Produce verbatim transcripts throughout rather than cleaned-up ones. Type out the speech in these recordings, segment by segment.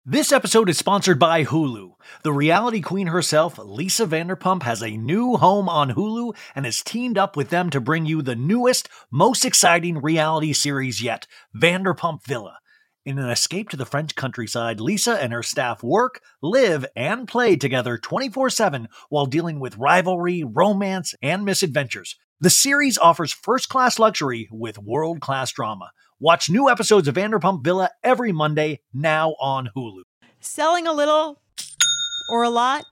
This episode is sponsored by Hulu. The reality queen herself, Lisa Vanderpump, has a new home on Hulu and has teamed up with them to bring you the newest, most exciting reality series yet, Vanderpump Villa. In an escape to the French countryside, Lisa and her staff work, live, and play together twenty-four seven while dealing with rivalry, romance, and misadventures. The series offers first-class luxury with world-class drama. Watch new episodes of Vanderpump Villa every Monday, now on Hulu. Selling a little or a lot?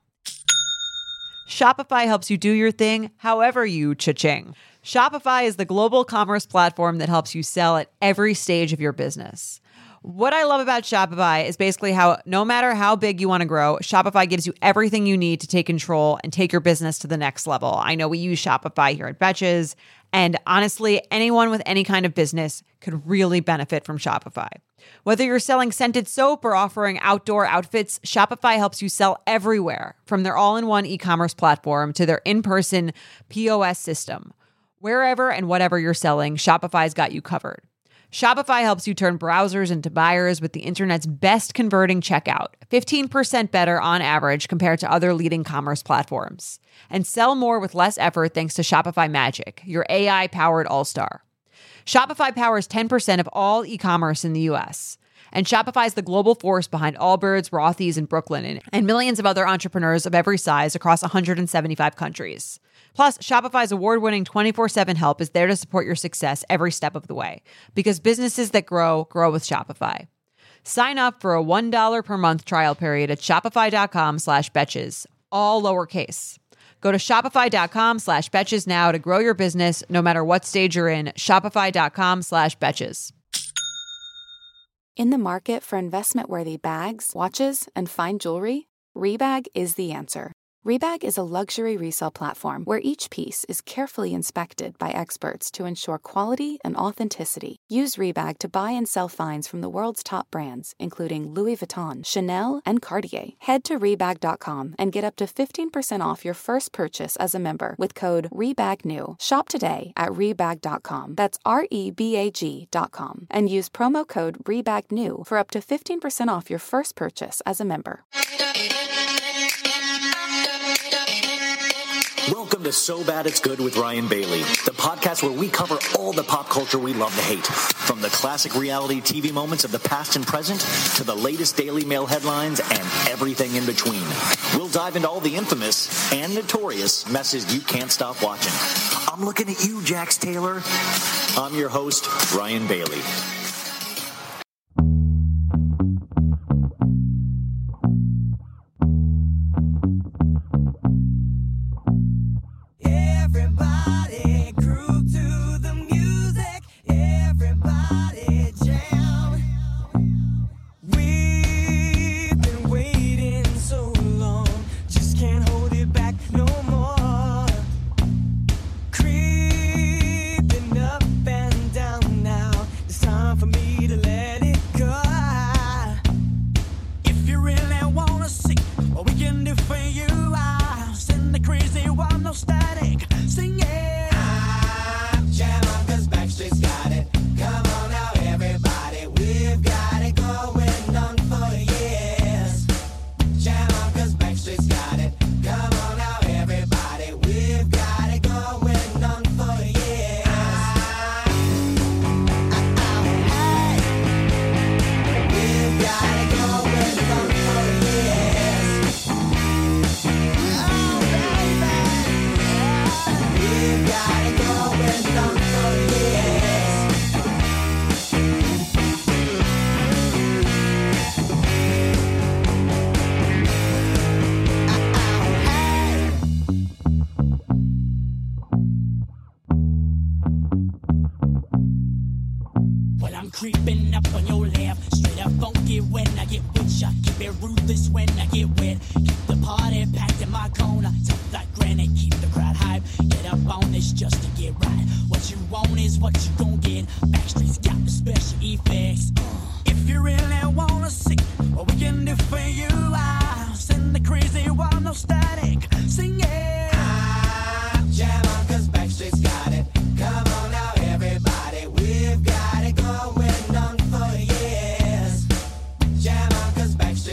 Shopify helps you do your thing however you cha-ching. Shopify is the global commerce platform that helps you sell at every stage of your business. What I love about Shopify is basically how no matter how big you want to grow, Shopify gives you everything you need to take control and take your business to the next level. I know we use Shopify here at Betches, and honestly, anyone with any kind of business could really benefit from Shopify. Whether you're selling scented soap or offering outdoor outfits, Shopify helps you sell everywhere, from their all-in-one e-commerce platform to their in-person P O S system. Wherever and whatever you're selling, Shopify's got you covered. Shopify helps you turn browsers into buyers with the internet's best converting checkout, fifteen percent better on average compared to other leading commerce platforms. And sell more with less effort thanks to Shopify Magic, your A I-powered all-star. Shopify powers ten percent of all e-commerce in the U S. And Shopify is the global force behind Allbirds, Rothy's, and Brooklinen, and millions of other entrepreneurs of every size across one hundred seventy-five countries. Plus, Shopify's award-winning twenty-four seven help is there to support your success every step of the way. Because businesses that grow, grow with Shopify. Sign up for a one dollar per month trial period at shopify.com slash betches, all lowercase. Go to shopify.com slash betches now to grow your business no matter what stage you're in. Shopify.com slash betches. In the market for investment-worthy bags, watches, and fine jewelry, Rebag is the answer. Rebag is a luxury resale platform where each piece is carefully inspected by experts to ensure quality and authenticity. Use Rebag to buy and sell finds from the world's top brands, including Louis Vuitton, Chanel, and Cartier. Head to Rebag dot com and get up to fifteen percent off your first purchase as a member with code REBAGNEW. Shop today at Rebag dot com. That's R E B A G dot com. And use promo code REBAGNEW for up to fifteen percent off your first purchase as a member. Welcome to So Bad It's Good with Ryan Bailey, the podcast where we cover all the pop culture we love to hate, from the classic reality T V moments of the past and present to the latest Daily Mail headlines and everything in between. We'll dive into all the infamous and notorious messes you can't stop watching. I'm looking at you, Jax Taylor. I'm your host, Ryan Bailey. Creeping up on your left, straight up funky when I get with ya. Keep it ruthless when I get wet. Keep the party packed in my corner. Tough like granite, keep the crowd hype. Get up on this just to get right. What you want is what you gon' get. Backstreet's got the special effects. Uh, if you really wanna see what we can do for you, I'll send the crazy one, no static. Sing it. Ah, jam on, cause Backstreet's got it. Come on now, everybody, we've got it going on for years. Jam on, cause Backstreet's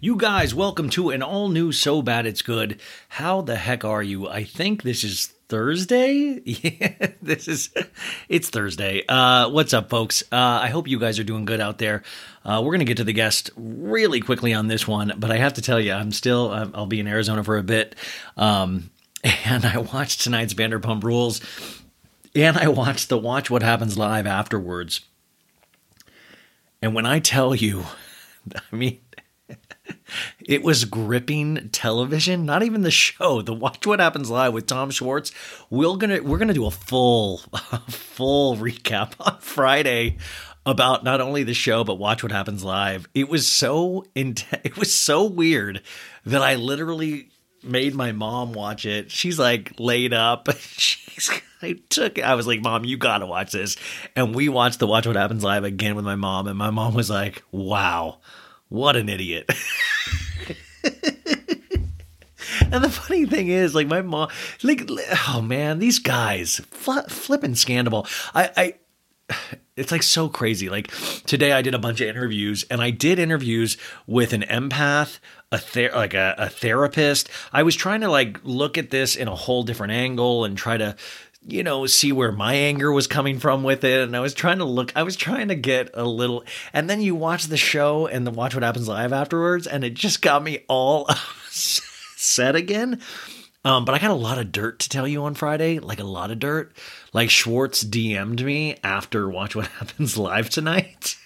You guys, welcome to an all-new So Bad It's Good. How the heck are you? I think this is Thursday? Yeah, this is, it's Thursday. Uh, what's up, folks? Uh, I hope you guys are doing good out there. Uh, we're going to get to the guest really quickly on this one, but I have to tell you, I'm still, uh, I'll be in Arizona for a bit, um, and I watched tonight's Vanderpump Rules, and I watched the Watch What Happens Live afterwards. And when I tell you, I mean, it was gripping television, not even the show, the Watch What Happens Live with Tom Schwartz. We're going to we're going to do a full a full recap on Friday about not only the show but Watch What Happens Live. It was so int- it was so weird that I literally made my mom watch it. She's like laid up. She's I took I was like, "Mom, you got to watch this." And we watched the Watch What Happens Live again with my mom, and my mom was like, "Wow. What an idiot." And the funny thing is, like, my mom, like, oh man, these guys, fl- flipping Scandal. I, I, it's like so crazy. Like, today I did a bunch of interviews, and I did interviews with an empath, a ther- like a, a therapist. I was trying to like look at this in a whole different angle and try to, you know, see where my anger was coming from with it. And I was trying to look, I was trying to get a little, and then you watch the show and then Watch What Happens Live afterwards, and it just got me all set again. Um, but I got a lot of dirt to tell you on Friday, like a lot of dirt. Like Schwartz D M'd me after Watch What Happens Live tonight.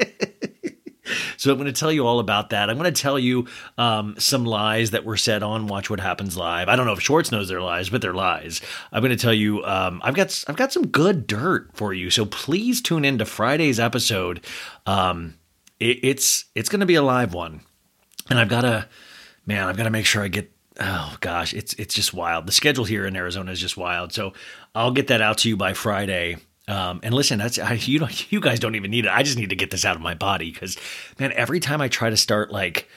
So I'm going to tell you all about that. I'm going to tell you um, some lies that were said on Watch What Happens Live. I don't know if Schwartz knows they're lies, but they're lies. I'm going to tell you um, I've got I've got some good dirt for you. So please tune in to Friday's episode. Um, it, it's it's going to be a live one, and I've got to man, I've got to make sure I get. Oh gosh, it's it's just wild. The schedule here in Arizona is just wild. So I'll get that out to you by Friday. Um, and listen, that's I, you don't, you guys don't even need it. I just need to get this out of my body because, man, every time I try to start like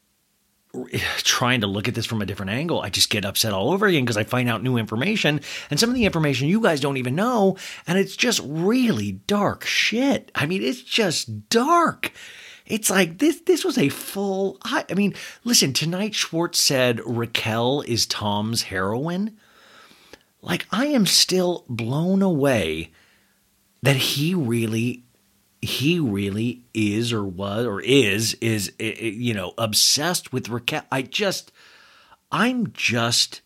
trying to look at this from a different angle, I just get upset all over again because I find out new information, and some of the information you guys don't even know, and it's just really dark shit. I mean, it's just dark. It's like this. This was a full. I, I mean, listen. Tonight, Schwartz said Raquel is Tom's heroine. Like, I am still blown away that he really, he really is or was or is, is, you know, obsessed with Raquel. I just, I'm just,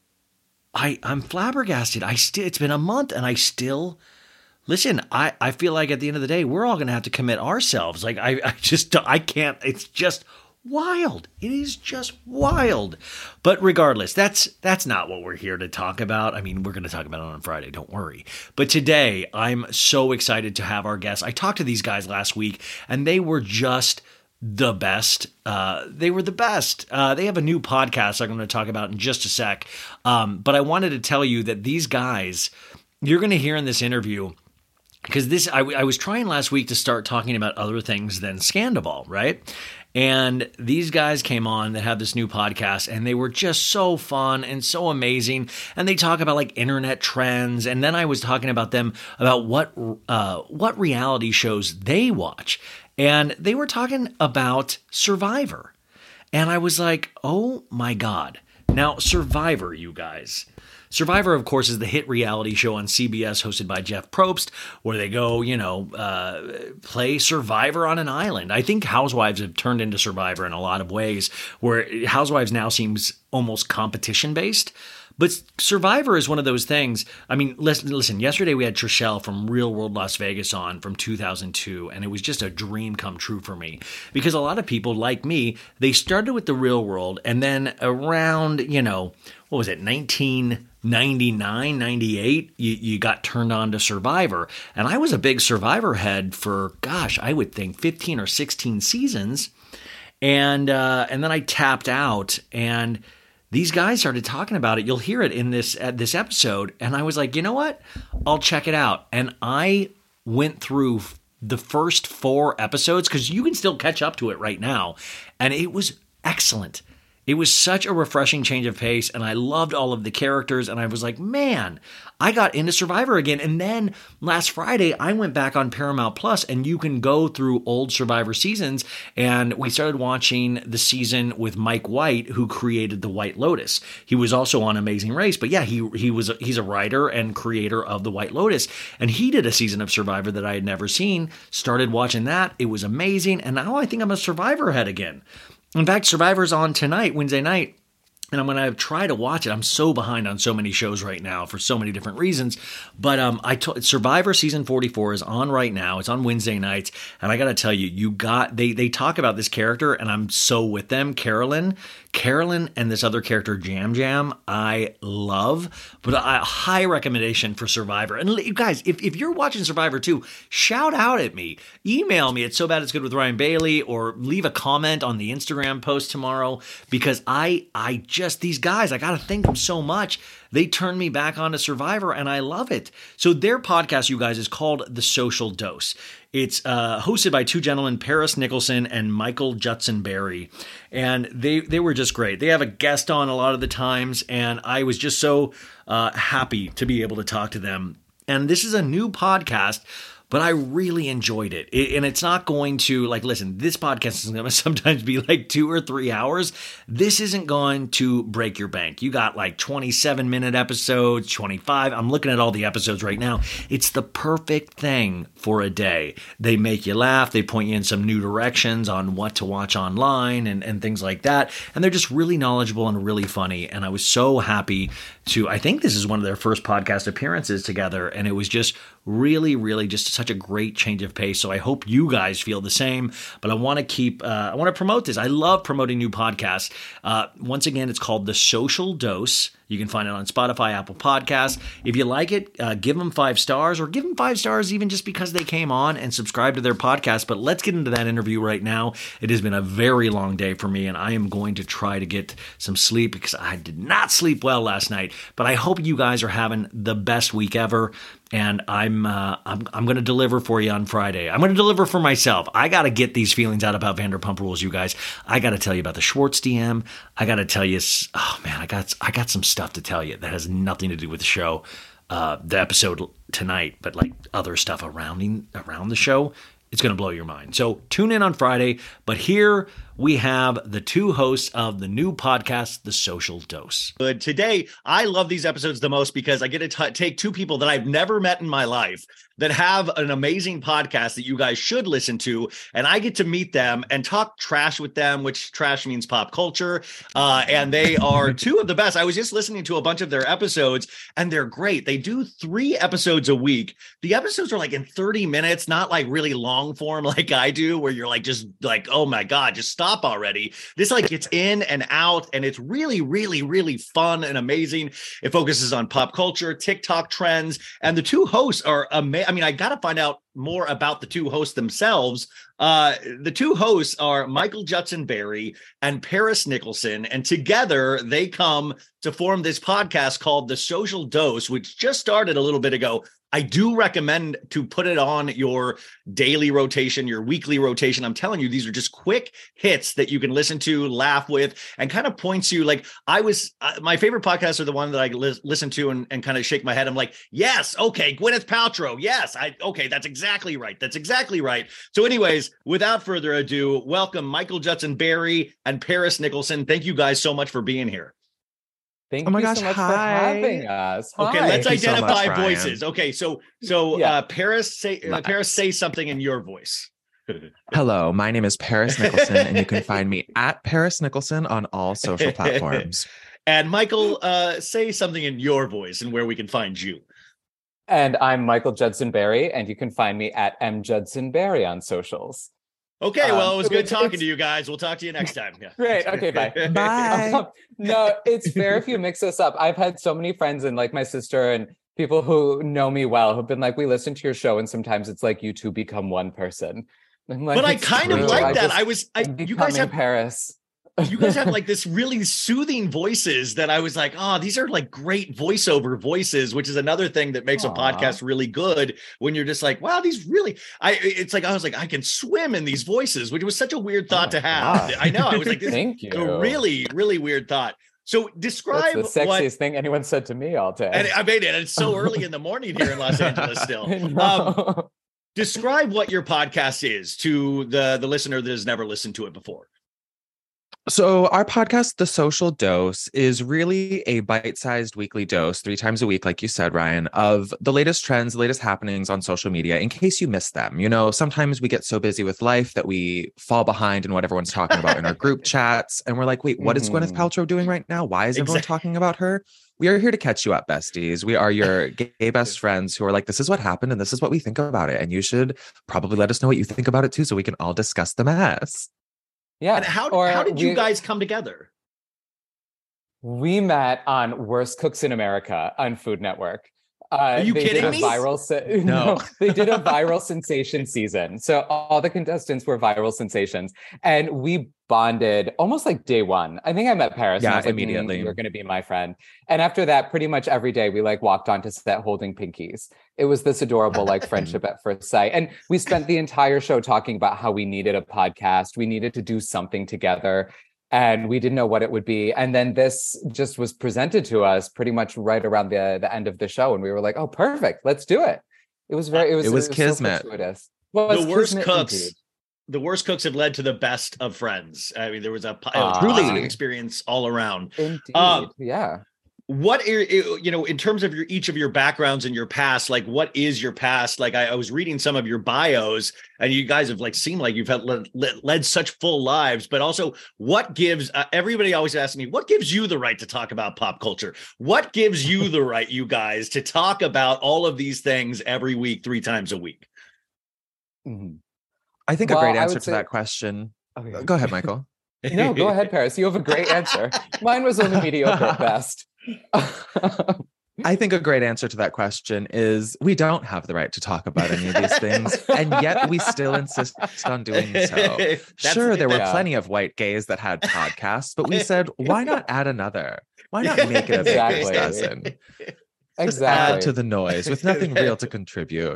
I, I'm flabbergasted. I still, it's been a month and I still, listen, I, I feel like at the end of the day, we're all going to have to commit ourselves. Like, I, I just, I can't, it's just wild. It is just wild. But regardless, that's that's not what we're here to talk about. I mean, we're going to talk about it on Friday, don't worry. But today, I'm so excited to have our guests. I talked to these guys last week, and they were just the best. Uh, they were the best. Uh, they have a new podcast I'm going to talk about in just a sec. Um, but I wanted to tell you that these guys, you're going to hear in this interview, because this, I, I was trying last week to start talking about other things than Scandal, right? And these guys came on that have this new podcast, and they were just so fun and so amazing. And they talk about like internet trends. And then I was talking about them about what uh, what reality shows they watch. And they were talking about Survivor. And I was like, oh my God. Now, Survivor, you guys. Survivor, of course, is the hit reality show on C B S hosted by Jeff Probst, where they go, you know, uh, play Survivor on an island. I think Housewives have turned into Survivor in a lot of ways, where Housewives now seems almost competition-based. But Survivor is one of those things. I mean, listen, listen, yesterday we had Trishelle from Real World Las Vegas on from two thousand two, and it was just a dream come true for me. Because a lot of people, like me, they started with the Real World, and then around, you know, what was it, nineteen ninety-nine, ninety-eight, you, you got turned on to Survivor. And I was a big Survivor head for, gosh, I would think fifteen or sixteen seasons. And uh, and then I tapped out, and these guys started talking about it. You'll hear it in this uh, this episode. And I was like, you know what? I'll check it out. And I went through the first four episodes, because you can still catch up to it right now. And it was excellent. It was such a refreshing change of pace, and I loved all of the characters, and I was like, man, I got into Survivor again. And then last Friday, I went back on Paramount Plus, and you can go through old Survivor seasons. And we started watching the season with Mike White, who created The White Lotus. He was also on Amazing Race, but yeah, he he was he's a writer and creator of The White Lotus. And he did a season of Survivor that I had never seen. Started watching that. It was amazing. And now I think I'm a Survivor head again. In fact, Survivor's on tonight, Wednesday night. And I'm going to try to watch it. I'm so behind on so many shows right now for so many different reasons. But um, I t- Survivor season forty-four is on right now. It's on Wednesday nights. And I got to tell you, you got they they talk about this character, and I'm so with them. Carolyn, Carolyn and this other character, Jam Jam, I love. But a high recommendation for Survivor. And you guys, if, if you're watching Survivor too, shout out at me. Email me at So Bad It's Good with Ryan Bailey, or leave a comment on the Instagram post tomorrow, because I I just Just these guys, I got to thank them so much. They turned me back onto Survivor, and I love it. So their podcast, you guys, is called The Social Dose. It's uh, hosted by two gentlemen, Paris Nicholson and Michael Judson Berry. And they, they were just great. They have a guest on a lot of the times, and I was just so uh, happy to be able to talk to them. And this is a new podcast, but I really enjoyed it. it. And it's not going to, like, listen, this podcast is going to sometimes be like two or three hours. This isn't going to break your bank. You got like twenty-seven minute episodes, twenty-five. I'm looking at all the episodes right now. It's the perfect thing for a day. They make you laugh. They point you in some new directions on what to watch online and, and things like that. And they're just really knowledgeable and really funny. And I was so happy to, I think this is one of their first podcast appearances together. And it was just really, really just such a great change of pace. So I hope you guys feel the same, but I want to keep, uh, I want to promote this. I love promoting new podcasts. Uh, once again, it's called The Social Dose. You can find it on Spotify, Apple Podcasts. If you like it, uh, give them five stars, or give them five stars even just because they came on, and subscribe to their podcast. But let's get into that interview right now. It has been a very long day for me, and I am going to try to get some sleep because I did not sleep well last night. But I hope you guys are having the best week ever. And I'm uh, I'm I'm going to deliver for you on Friday. I'm going to deliver for myself. I got to get these feelings out about Vanderpump Rules, you guys. I got to tell you about the Schwartz D M. I got to tell you, oh man, I got I got some stuff to tell you that has nothing to do with the show, uh, the episode tonight, but like other stuff around around the show. It's going to blow your mind. So tune in on Friday. But here we have the two hosts of the new podcast, The Social Dose. But today, I love these episodes the most because I get to t- take two people that I've never met in my life that have an amazing podcast that you guys should listen to. And I get to meet them and talk trash with them, which trash means pop culture. Uh, and they are two of the best. I was just listening to a bunch of their episodes, and they're great. They do three episodes a week. The episodes are like in thirty minutes, not like really long form like I do, where you're like, just like, oh my God, just stop already. This like gets in and out, and it's really, really, really fun and amazing. It focuses on pop culture, TikTok trends, and the two hosts are amazing. I mean, I got to find out more about the two hosts themselves. Uh, the two hosts are Michael Judson Berry and Paris Nicholson, and together they come to form this podcast called The Social Dose, which just started a little bit ago. I do recommend to put it on your daily rotation, your weekly rotation. I'm telling you, these are just quick hits that you can listen to, laugh with, and kind of points you. Like I was, uh, my favorite podcasts are the one that I li- listen to and, and kind of shake my head. I'm like, yes, okay, Gwyneth Paltrow. Yes, I okay, that's exactly right. That's exactly right. So anyways, without further ado, welcome Michael Judson Berry and Paris Nicholson. Thank you guys so much for being here. Thank oh my you gosh, so much hi. for having us. Okay, Hi. let's Thank you so identify much, voices. Okay, so so Yeah. uh, Paris say uh, Nice. Paris say something in your voice. Hello, my name is Paris Nicholson, and you can find me at Paris Nicholson on all social platforms. And Michael, uh, say something in your voice and where we can find you. And I'm Michael Judson Berry, and you can find me at M Judson Berry on socials. Okay, well, Um, it was good it's- talking it's- to you guys. We'll talk to you next time. Yeah. Great. Okay, bye. Bye. Um, no, it's fair if you mix us up. I've had so many friends, and like my sister and people who know me well who've been like, we listen to your show, and sometimes it's like you two become one person. I'm like, But I "It's kind of true. like I that. just- I was, I, I'm you guys becoming have, Paris. you guys have like this really soothing voices that I was like, oh, these are like great voiceover voices, which is another thing that makes Aw. a podcast really good when you're just like, wow, these really, I, it's like, I was like, I can swim in these voices, which was such a weird thought Oh to my have. God. I know. I was like, this Thank you. is a really, really weird thought. So That's describe the sexiest what, thing anyone said to me all day. and I made it. It's so early in the morning here in Los Angeles still. Um, describe what your podcast is to the, the listener that has never listened to it before. So our podcast, The Social Dose, is really a bite-sized weekly dose, three times a week, like you said, Ryan, of the latest trends, the latest happenings on social media, in case you missed them. You know, sometimes we get so busy with life that we fall behind in what everyone's talking about in our group chats. And we're like, wait, what is Gwyneth Paltrow doing right now? Why is everyone Exactly. talking about her? We are here to catch you up, besties. We are your gay best friends who are like, this is what happened and this is what we think about it. And you should probably let us know what you think about it too, so we can all discuss the mess. Yeah. And how, Or how did you we- guys come together? We met on Worst Cooks in America on Food Network. Uh, Are you they kidding did a me? Viral se- No. no, they did a viral sensation season. So all the contestants were viral sensations, and we bonded almost like day one. I think I met Paris. Yeah, and I was like, immediately. Mm, you're going to be my friend. And after that, pretty much every day we like walked onto set holding pinkies. It was this adorable like friendship at first sight. And we spent the entire show talking about how we needed a podcast. We needed to do something together. And we didn't know what it would be. And then this just was presented to us pretty much right around the, the end of the show. And we were like, oh, perfect. Let's do it. It was very, it was, It was so kismet. fortuitous. Well, The it's worst kismet cooks. indeed. The worst cooks have led to the best of friends. I mean, there was a, po- Ah. a positive Truly. experience all around. Indeed. Um, yeah. What are, you know, in terms of your each of your backgrounds and your past, like what is your past? Like I, I was reading some of your bios, and you guys have like seemed like you've had led, led, led such full lives. But also, what gives uh, everybody always asks me, what gives you the right to talk about pop culture? What gives you the right, you guys, to talk about all of these things every week, three times a week? Mhm. I think Well, a great I answer would to say- that question. Okay. Go ahead, Michael. No, go ahead, Paris. You have a great answer. Mine was only mediocre at best. I think a great answer to that question is we don't have the right to talk about any of these things, and yet we still insist on doing so. That's- Sure, there were yeah. plenty of white gays that had podcasts, but we said, why not add another? Why not make it a baker's Exactly. dozen? Just Exactly. add to the noise with nothing real to contribute.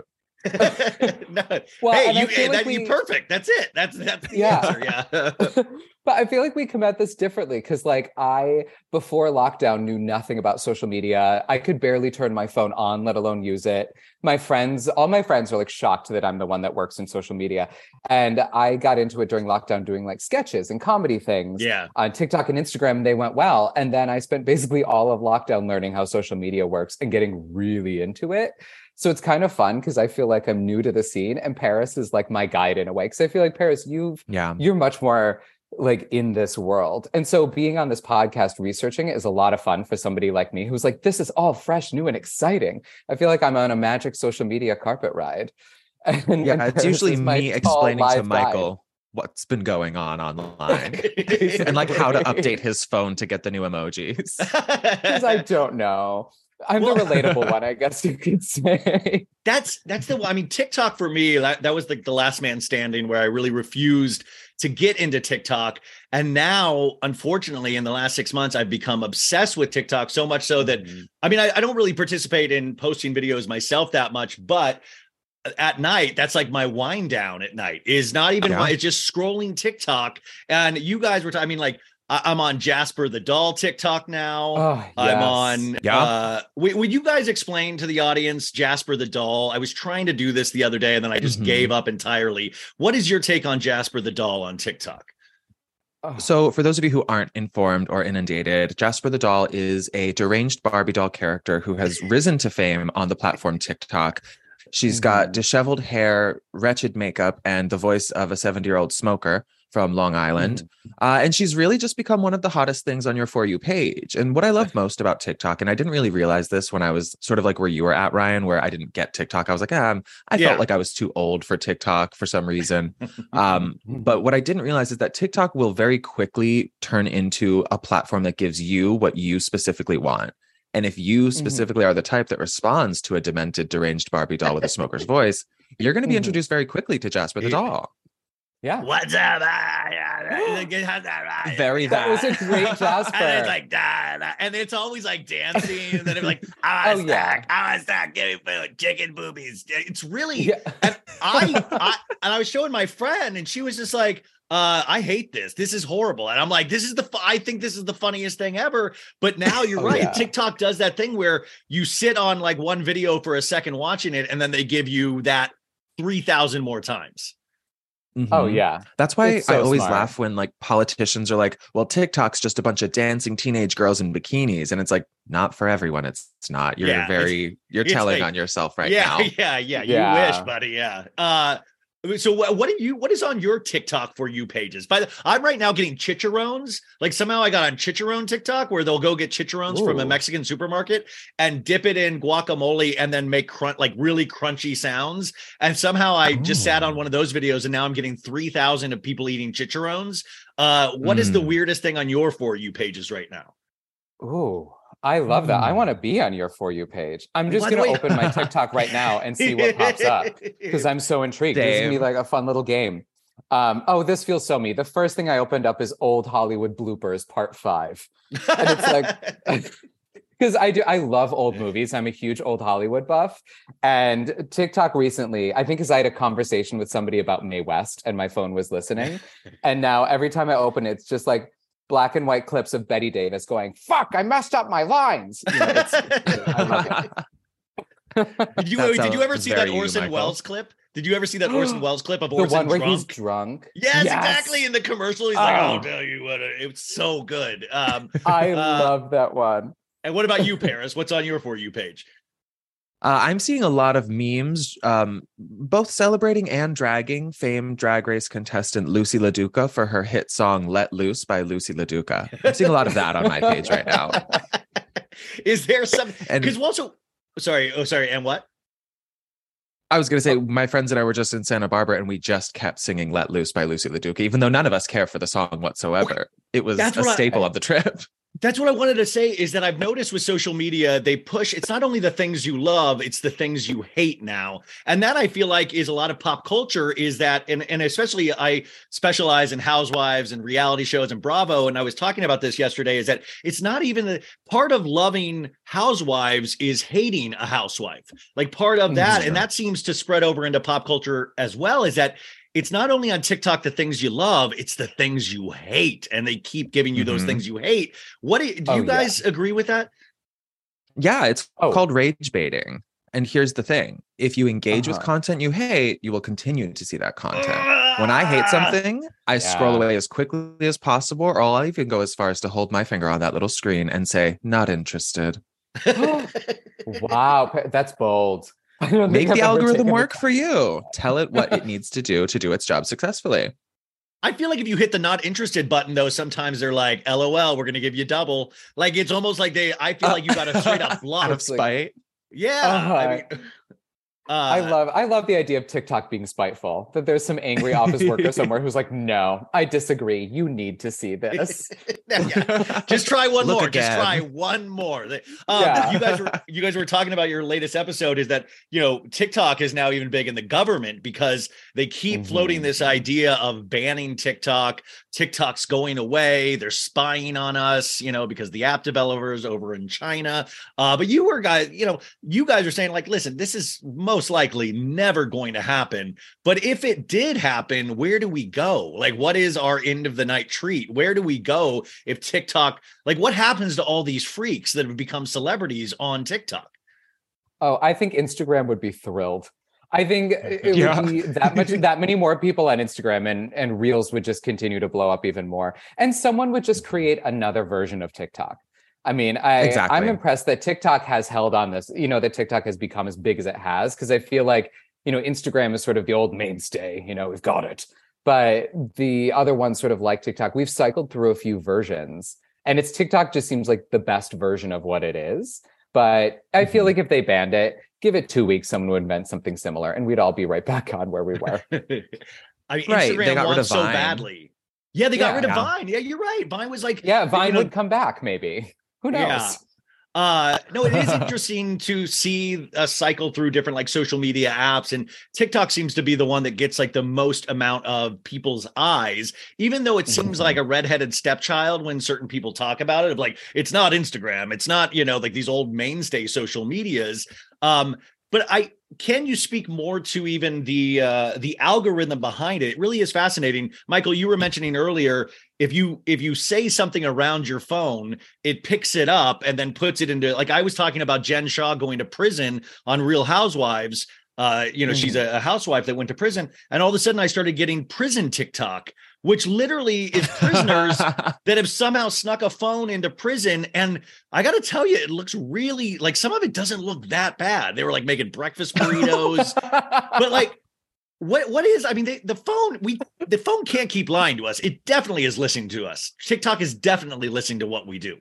No. Well, Hey, and I you, feel like that, you we- perfect. That's it. That's that's the Yeah. answer. Yeah. But I feel like we come at this differently because, like, I, before lockdown, knew nothing about social media. I could barely turn my phone on, let alone use it. My friends, all my friends are like shocked that I'm the one that works in social media. And I got into it during lockdown doing like sketches and comedy things Yeah. on TikTok and Instagram. And they went well. And then I spent basically all of lockdown learning how social media works and getting really into it. So it's kind of fun because I feel like I'm new to the scene, and Paris is like my guide in a way. Because I feel like, Paris, you've Yeah. you're much more like in this world. And so being on this podcast researching it is a lot of fun for somebody like me who's like, this is all fresh, new, and exciting. I feel like I'm on a magic social media carpet ride. And, Yeah, and it's Paris usually is my me tall, explaining to live guide. Michael what's been going on online and like how to update his phone to get the new emojis. Because I don't know. I'm Well- the relatable one, I guess you could say. That's that's the one. I mean, TikTok for me, that, that was like the last man standing where I really refused to get into TikTok. And now, unfortunately, in the last six months, I've become obsessed with TikTok so much so that, I mean, I, I don't really participate in posting videos myself that much, but at night, that's like my wind down at night is not even, Yeah. it's just scrolling TikTok. And you guys were, t- I mean, like, I- I'm on Jasper the Doll TikTok now. Oh, I'm yes. on. Yeah. Uh, w- would you guys explain to the audience Jasper the Doll? I was trying to do this the other day and then I just Mhm. gave up entirely. What is your take on Jasper the Doll on TikTok? Oh. So, for those of you who aren't informed or inundated, Jasper the Doll is a deranged Barbie doll character who has risen to fame on the platform TikTok. She's got Mhm. disheveled hair, wretched makeup, and the voice of a seventy-year-old smoker from Long Island. Uh, and she's really just become one of the hottest things on your For You page. And what I love most about TikTok, and I didn't really realize this when I was sort of like where you were at, Ryan, where I didn't get TikTok. I was like, ah, I'm- I Yeah. felt like I was too old for TikTok for some reason. Um, but what I didn't realize is that TikTok will very quickly turn into a platform that gives you what you specifically want. And if you specifically are the type that responds to a demented, deranged Barbie doll with a smoker's voice, you're going to be Mhm. introduced very quickly to Jasper the Yeah. Doll. Yeah. What's up? Very That was a that. great Jasper. And it's like, da, da, and it's always like dancing. And then it's like, I Oh, was yeah. stuck. I was stuck. Give me food. Chicken boobies. It's really, Yeah. and I, I, and I was showing my friend and she was just like, uh, I hate this. This is horrible. And I'm like, this is the, fu- I think this is the funniest thing ever. But now you're Oh, right. yeah. TikTok does that thing where you sit on like one video for a second watching it, and then they give you that three thousand more times. Oh Mhm. yeah. That's why It's so I always smart. laugh when like politicians are like, well, TikTok's just a bunch of dancing teenage girls in bikinis. And it's like, not for everyone. It's, it's not. You're Yeah, very, you're it's telling like- on yourself right yeah, now. yeah, yeah. You Yeah. wish, buddy. Yeah. Uh, so what, what do you, what is on your TikTok for you pages? By the, I'm right now getting chicharrones. Like somehow I got on chicharrone TikTok where they'll go get chicharrones from a Ooh. Mexican supermarket and dip it in guacamole and then make crunch, like really crunchy sounds. And somehow I just sat on Ooh. one of those videos and now I'm getting three thousand of people eating chicharrones. Uh, what is the Mm. weirdest thing on your for you pages right now? Ooh, I love that. I Mm. want to be on your For You page. I'm just By the going to way- open my TikTok right now and see what pops up because I'm so intrigued. This is gonna be Same. like a fun little game. Um, oh, this feels so me. The first thing I opened up is old Hollywood bloopers part five. And it's like, because I do, I love old movies. I'm a huge old Hollywood buff. And TikTok recently, I think because I had a conversation with somebody about Mae West and my phone was listening. And now every time I open it, it's just like black and white clips of Betty Davis going, fuck, I messed up my lines. You know, it's, I love it. Did you That did you ever sounds see that very you, Orson Michael. Welles clip? Did you ever see that Orson Welles clip of The Orson one where drunk? he's drunk. Yes, Yes. exactly. In the commercial, he's like, Oh. "I'll tell you what, it was so good." Um, I Uh, love that one. and what about you, Paris? What's on your for you page? Uh, I'm seeing a lot of memes, um, both celebrating and dragging famed Drag Race contestant Lucy LaDuca for her hit song "Let Loose" by Lucy LaDuca. I'm seeing a lot of that on my page right now. Is there some? And Because also, sorry, oh, sorry, and what? I was going to say, my friends and I were just in Santa Barbara, and we just kept singing "Let Loose" by Lucy LaDuca, even though none of us care for the song whatsoever. It was That's a what I- staple of the trip. That's what I wanted to say is that I've noticed with social media, they push, it's not only the things you love, it's the things you hate now. And that I feel like is a lot of pop culture is that, and, and especially I specialize in housewives and reality shows and Bravo. And I was talking about this yesterday is that it's not even the part of loving housewives is hating a housewife. Like part of that, Mhm. and that seems to spread over into pop culture as well, is that it's not only on TikTok the things you love, it's the things you hate. And they keep giving you those Mhm. things you hate. What do, do Oh, you yeah. guys agree with that? Yeah, it's Oh. called rage baiting. And here's the thing. If you engage with Uh-huh. content you hate, you will continue to see that content. When I hate something, I scroll Yeah. away as quickly as possible, or I'll even go as far as to hold my finger on that little screen and say, not interested. Wow, pa- that's bold. I don't Make think I've the ever algorithm taken work the- for you. Tell it what it needs to do to do its job successfully. I feel like if you hit the not interested button, though, sometimes they're like, L O L, we're going to give you double. Like, it's almost like they, I feel like you got to straight up block. Out of spite. Yeah. Uh-huh. I mean, uh, I love I love the idea of TikTok being spiteful. That there's some angry office worker somewhere who's like, no, I disagree. You need to see this. yeah. Just try one Look more. Just again. try one more. They- Um, Yeah. You guys were you guys were talking about your latest episode is that, you know, TikTok is now even big in the government because they keep floating Mhm. this idea of banning TikTok. TikTok's going away. They're spying on us, you know, because the app developers over in China. Uh, but you were guys, you know, you guys are saying like, listen, this is most likely never going to happen. But if it did happen, where do we go? Like, what is our end of the night treat? Where do we go if TikTok, like what happens to all these freaks that have become celebrities on TikTok? Oh, I think Instagram would be thrilled. I think it Yeah. would be that much, that many more people on Instagram, and and Reels would just continue to blow up even more. And someone would just create another version of TikTok. I mean, I Exactly. I'm impressed that TikTok has held on this. You know, that TikTok has become as big as it has, because I feel like, you know, Instagram is sort of the old mainstay. You know, we've got it, but the other ones sort of like TikTok, we've cycled through a few versions, and it's TikTok just seems like the best version of what it is. But I feel Mhm. like if they banned it, give it two weeks, someone would invent something similar, and we'd all be right back on where we were. I mean, Right, Instagram they got rid wants of so Vine. badly. Yeah, they got Yeah. rid of Yeah. Vine. Yeah, you're right. Vine was like, Yeah, Vine you know, would come back, maybe. Who knows? Yeah. Uh, no, it is interesting to see a cycle through different like social media apps, and TikTok seems to be the one that gets like the most amount of people's eyes, even though it seems Mhm. like a redheaded stepchild when certain people talk about it of like, it's not Instagram. It's not, you know, like these old mainstay social medias. Um, but I, can you speak more to even the uh, the algorithm behind it? It really is fascinating. Michael, you were mentioning earlier, if you if you say something around your phone, it picks it up and then puts it into, like I was talking about Jen Shaw going to prison on Real Housewives. Uh, you know, mm. she's a, a housewife that went to prison, and all of a sudden I started getting prison TikTok, which literally is prisoners that have somehow snuck a phone into prison. And I got to tell you, it looks really like, some of it doesn't look that bad. They were like making breakfast burritos, but like, what what is? I mean, they, the phone we the phone can't keep lying to us. It definitely is listening to us. TikTok is definitely listening to what we do.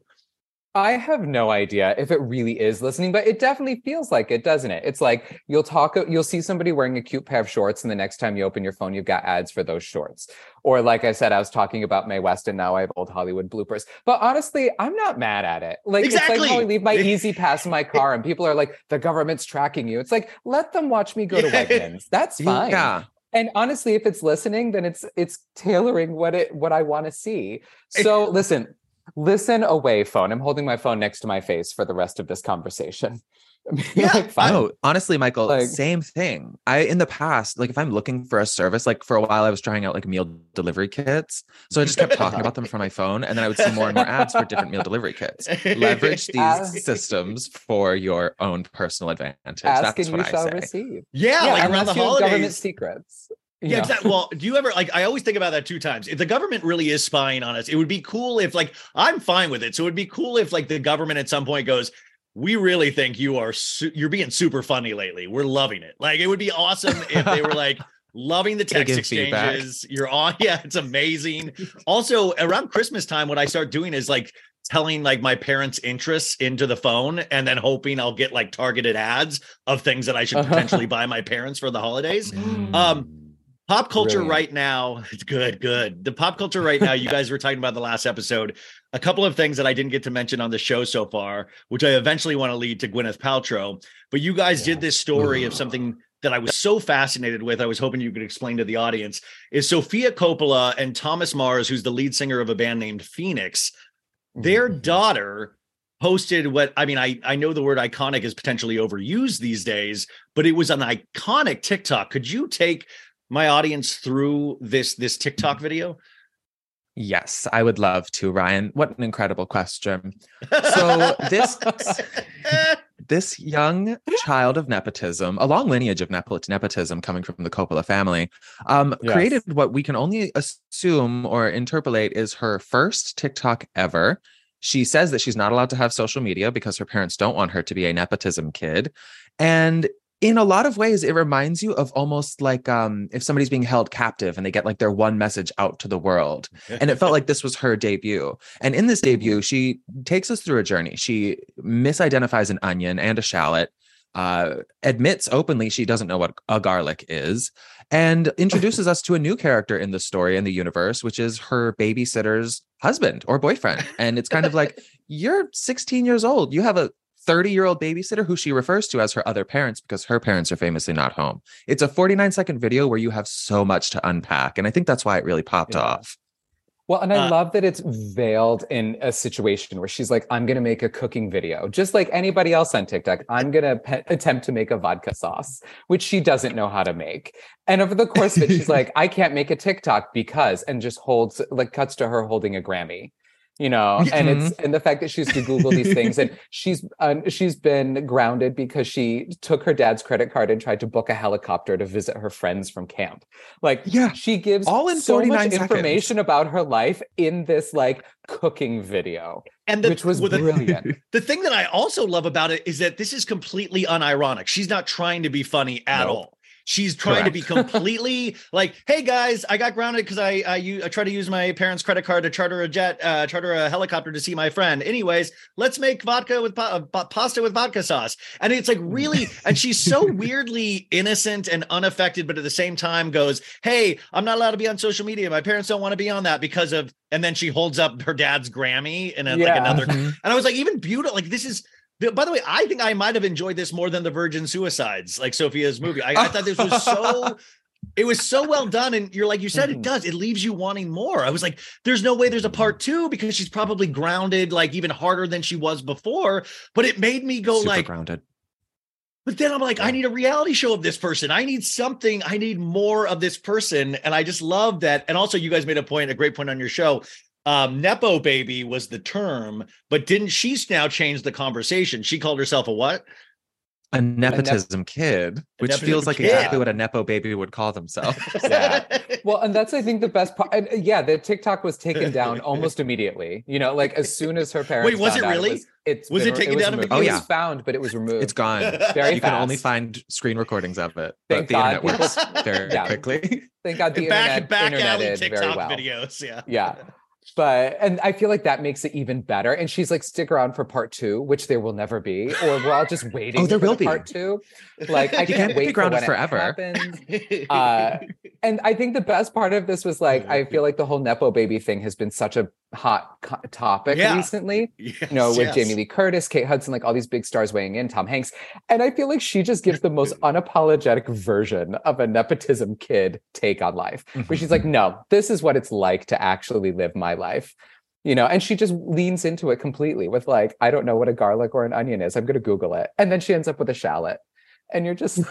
I have no idea if it really is listening, but it definitely feels like it, doesn't it? It's like you'll talk, you'll see somebody wearing a cute pair of shorts, and the next time you open your phone, you've got ads for those shorts. Or like I said, I was talking about Mae West, and now I have old Hollywood bloopers. But honestly, I'm not mad at it. Like, exactly. It's like how I leave my Easy Pass in my car, and people are like, the government's tracking you. It's like, let them watch me go to Wegmans. That's fine. Yeah. And honestly, if it's listening, then it's it's tailoring what it what I want to see. So listen. Listen away, phone. I'm holding my phone next to my face for the rest of this conversation. Yeah. like, fine. No, honestly, Michael, like, same thing. I, in the past, like if I'm looking for a service, like for a while I was trying out like meal delivery kits. So I just kept talking about them from my phone, and then I would see more and more ads for different meal delivery kits. Leverage these Ask, systems for your own personal advantage. Ask That's and what you I shall say. receive. Yeah, yeah like around the holidays. Government secrets. Yeah, exactly. Well, do you ever, like, I always think about that two times. If the government really is spying on us, it would be cool if, like, I'm fine with it. So it would be cool if, like, the government at some point goes, we really think you are, su- you're being super funny lately. We're loving it. Like, it would be awesome if they were like, loving the text exchanges. Feedback. You're on. Yeah, it's amazing. Also, around Christmas time, what I start doing is like telling like my parents' interests into the phone, and then hoping I'll get like targeted ads of things that I should potentially buy my parents for the holidays. Um, Pop culture Brilliant. Right now, it's good, good. The pop culture right now, you guys were talking about the last episode, a couple of things that I didn't get to mention on the show so far, which I eventually want to lead to Gwyneth Paltrow. But you guys yeah. did this story of something that I was so fascinated with. I was hoping you could explain to the audience, is Sofia Coppola and Thomas Mars, who's the lead singer of a band named Phoenix, their mm-hmm. daughter posted what, I mean, I, I know the word iconic is potentially overused these days, but it was an iconic TikTok. Could you take my audience through this this TikTok video? Yes, I would love to, Ryan. What an incredible question. So this this young child of nepotism, a long lineage of nepot- nepotism coming from the Coppola family, um, yes. created what we can only assume or interpolate is her first TikTok ever. She says that she's not allowed to have social media because her parents don't want her to be a nepotism kid. And in a lot of ways, it reminds you of almost like um, if somebody's being held captive and they get like their one message out to the world. And it felt like this was her debut. And in this debut, she takes us through a journey. She misidentifies an onion and a shallot, uh, admits openly she doesn't know what a garlic is, and introduces us to a new character in the story and the universe, which is her babysitter's husband or boyfriend. And it's kind of like, you're sixteen years old. You have a thirty-year-old babysitter who she refers to as her other parents because her parents are famously not home. It's a forty-nine second video where you have so much to unpack. And I think that's why it really popped yeah. off. Well, and I uh, love that it's veiled in a situation where she's like, I'm going to make a cooking video. Just like anybody else on TikTok, I'm going to pe- attempt to make a vodka sauce, which she doesn't know how to make. And over the course of it, she's like, I can't make a TikTok because, and just holds, like cuts to her holding a Grammy. You know, and mm-hmm. it's and the fact that she used to Google these things, and she's uh, she's been grounded because she took her dad's credit card and tried to book a helicopter to visit her friends from camp. Like, yeah, she gives all in so much seconds. Information about her life in this like cooking video, and the, which was well, brilliant. The, the thing that I also love about it is that this is completely unironic. She's not trying to be funny at nope. all. She's trying Correct. to be completely like, hey guys, I got grounded because I I, u- I tried to use my parents' credit card to charter a jet, uh, charter a helicopter to see my friend. Anyways, let's make vodka with pa- uh, pasta with vodka sauce. And it's like really, and she's so weirdly innocent and unaffected, but at the same time goes, hey, I'm not allowed to be on social media. My parents don't want to be on that because of, and then she holds up her dad's Grammy and then yeah. like another, mm-hmm. and I was like, even beautiful, like this is, by the way, I think I might have enjoyed this more than the Virgin Suicides, like Sophia's movie. I, I thought this was so, it was so well done. And you're like you said, it does. It leaves you wanting more. I was like, there's no way there's a part two because she's probably grounded like even harder than she was before. But it made me go Super like, grounded. But then I'm like, I need a reality show of this person. I need something. I need more of this person. And I just love that. And also, you guys made a point, a great point on your show. Um, Nepo baby was the term, but didn't she now change the conversation? She called herself a what? A nepotism nep- kid, which nepotism feels like kid. exactly what a Nepo baby would call themselves. Yeah. Well, and that's, I think, the best part. And, yeah, the TikTok was taken down almost immediately. You know, like as soon as her parents Wait, was found it out, really? It was, it's Was been, it taken was down removed. immediately? It Oh, was yeah. found, but it was removed. It's gone. Very You fast. can only find screen recordings of it. Thank but the God internet works people- very Yeah. quickly. Thank God the back internet back alley interneted TikTok very well. videos. Yeah. Yeah. But, and I feel like that makes it even better. And she's like, stick around for part two, which there will never be, or we're all just waiting Oh, there for will the be. part two. Like, I You can't can't wait be for grounded when forever. it happens. Uh, and I think the best part of this was like, I feel like the whole Nepo baby thing has been such a hot co- topic Yeah. recently. Yes, You know, with yes. Jamie Lee Curtis, Kate Hudson, like all these big stars weighing in, Tom Hanks. And I feel like she just gives the most unapologetic version of a nepotism kid take on life, where she's like, no, this is what it's like to actually live my life. You know, and she just leans into it completely with like, I don't know what a garlic or an onion is. I'm going to Google it. And then she ends up with a shallot. And you're just,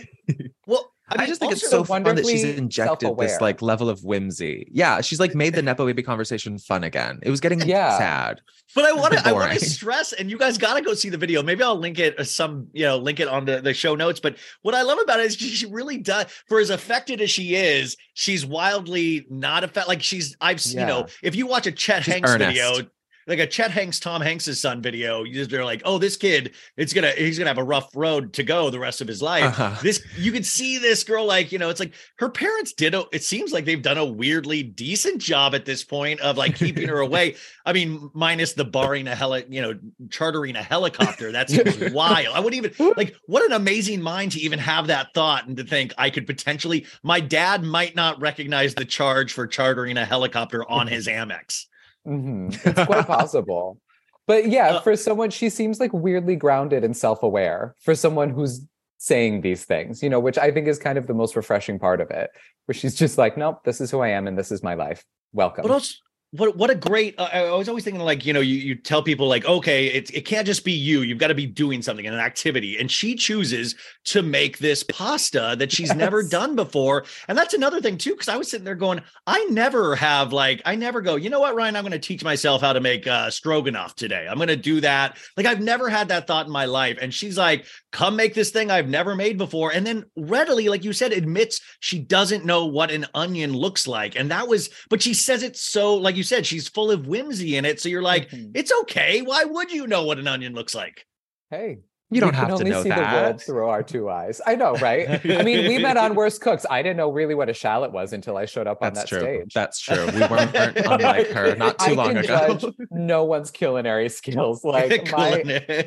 Well, I, I, mean, just think it's also- so fun that she's wonderfully injected self-aware. this like level of whimsy. Yeah, she's like made the Nepo baby conversation fun again. It was getting Yeah. sad. But I want to, I want Boring. to stress, and you guys got to go see the video. Maybe I'll link it, uh, some, you know, link it on the, the show notes. But what I love about it is she, she really does, for as affected as she is, she's wildly not affected. Like she's, I've, Yeah. you know, if you watch a Chet She's Hanks earnest. video, like a Chet Hanks, Tom Hanks' son video, you just, they're like, oh, this kid, it's gonna, he's gonna have a rough road to go the rest of his life. Uh-huh. This, you could see this girl, like, you know, it's like her parents did, a, it seems like they've done a weirdly decent job at this point of like keeping her away. I mean, minus the barring a heli, you know, chartering a helicopter. That seems wild. I wouldn't even, like, what an amazing mind to even have that thought and to think I could potentially, my dad might not recognize the charge for chartering a helicopter on his Amex. Mhm. It's quite possible. But yeah, Uh, for someone, she seems like weirdly grounded and self-aware for someone who's saying these things, you know, which I think is kind of the most refreshing part of it, where she's just like, nope, this is who I am and this is my life. Welcome. But also, what what a great! Uh, I was always thinking like, you know, you you tell people like, okay, it it can't just be you. You've got to be doing something, an activity, and she chooses to make this pasta that she's Yes. never done before. And that's another thing too, because I was sitting there going, I never have like, I never go, you know what, Ryan, I'm going to teach myself how to make uh, stroganoff today. I'm going to do that. Like I've never had that thought in my life. And she's like, come make this thing I've never made before, and then readily, like you said, admits she doesn't know what an onion looks like. And that was, but she says it so, like you said, she's full of whimsy in it. So you're like, Mhm. it's okay. Why would you know what an onion looks like? Hey, You don't we have can to only know see the world that. through our two eyes. I know, right? I mean, we met on Worst Cooks. I didn't know really what a shallot was until I showed up on That's that true. stage. That's true. We weren't, weren't unlike her not too I long can ago. judge no one's culinary skills. Like my,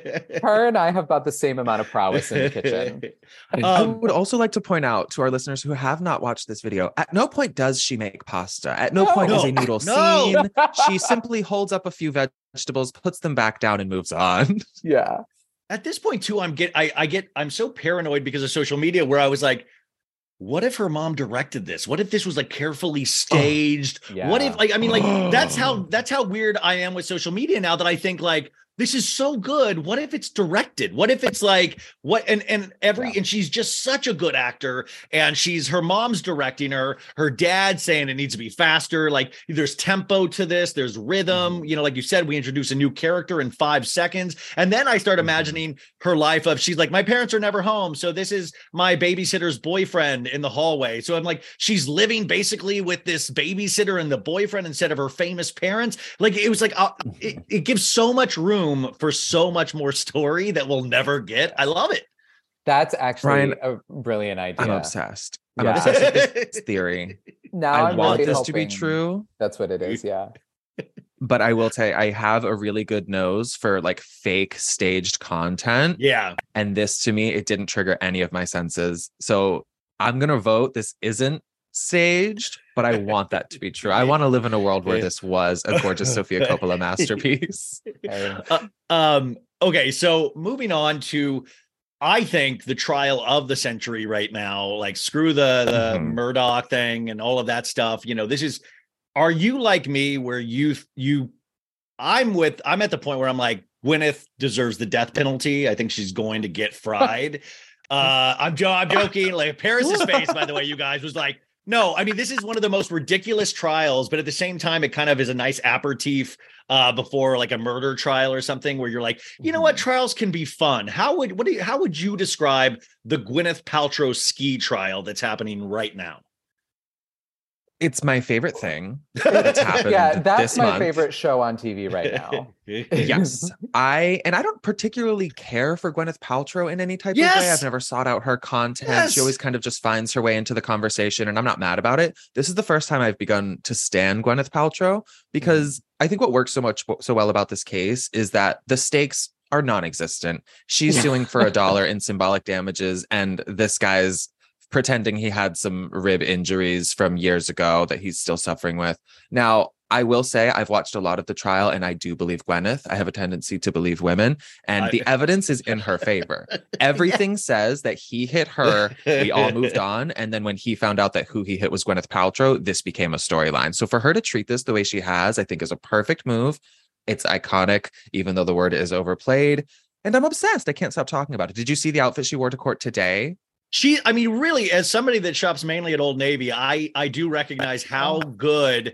her and I have about the same amount of prowess in the kitchen. I Um, would also like to point out to our listeners who have not watched this video, at no point does she make pasta. At no, No. point is a No. noodle No. seen. She simply holds up a few vegetables, puts them back down, and moves on. Yeah. At this point too, I'm get I, I get I'm so paranoid because of social media where I was like, what if her mom directed this? What if this was like carefully staged? Yeah. What if like I mean like that's how that's how weird I am with social media now that I think like this is so good. What if it's directed? What if it's like what and and every Yeah. and she's just such a good actor and she's her mom's directing her, her dad saying it needs to be faster. Like there's tempo to this, there's rhythm. Mm-hmm. You know, like you said, we introduce a new character in five seconds. And then I start Mm-hmm. imagining her life of she's like, my parents are never home. So this is my babysitter's boyfriend in the hallway. So I'm like, she's living basically with this babysitter and the boyfriend instead of her famous parents. Like it was like, uh, it, it gives so much room for so much more story that we'll never get. I love it. That's actually Ryan, a brilliant idea. I'm obsessed. I'm Yeah. obsessed with this theory. Now I I'm want really this to be hoping true, That's what it is. Yeah. but I will say I have a really good nose for like fake staged content. Yeah. And this to me, it didn't trigger any of my senses. So I'm going to vote this isn't staged, but I want that to be true. I want to live in a world where this was a gorgeous Sofia Coppola masterpiece. Hey. Uh, um, okay. So moving on to, I think the trial of the century right now, like screw the, the Mhm. Murdoch thing and all of that stuff. You know, this is, are you like me where you, you, I'm with, I'm at the point where I'm like, Gwyneth deserves the death penalty. I think she's going to get fried. uh, I'm, jo- I'm joking. Like Paris's face, by the way, you guys, was like, no, I mean, this is one of the most ridiculous trials, but at the same time, it kind of is a nice aperitif uh, before like a murder trial or something where you're like, you know what, trials can be fun. How would what do you, how would you describe the Gwyneth Paltrow ski trial that's happening right now? It's my favorite thing that's happened. Yeah, that's this my month. favorite show on T V right now. Yes, I and I don't particularly care for Gwyneth Paltrow in any type Yes! of way. I've never sought out her content. Yes! She always kind of just finds her way into the conversation, and I'm not mad about it. This is the first time I've begun to stan Gwyneth Paltrow because I think what works so much so well about this case is that the stakes are non-existent. She's suing for a dollar in symbolic damages, and this guy's pretending he had some rib injuries from years ago that he's still suffering with. Now, I will say I've watched a lot of the trial and I do believe Gwyneth. I have a tendency to believe women, and I... the evidence is in her favor. Everything yeah. says that he hit her. We all moved on. And then when he found out that who he hit was Gwyneth Paltrow, this became a storyline. So for her to treat this the way she has, I think is a perfect move. It's iconic, even though the word is overplayed. And I'm obsessed. I can't stop talking about it. Did you see the outfit she wore to court today? She, I mean, really, as somebody that shops mainly at Old Navy, I I do recognize how good.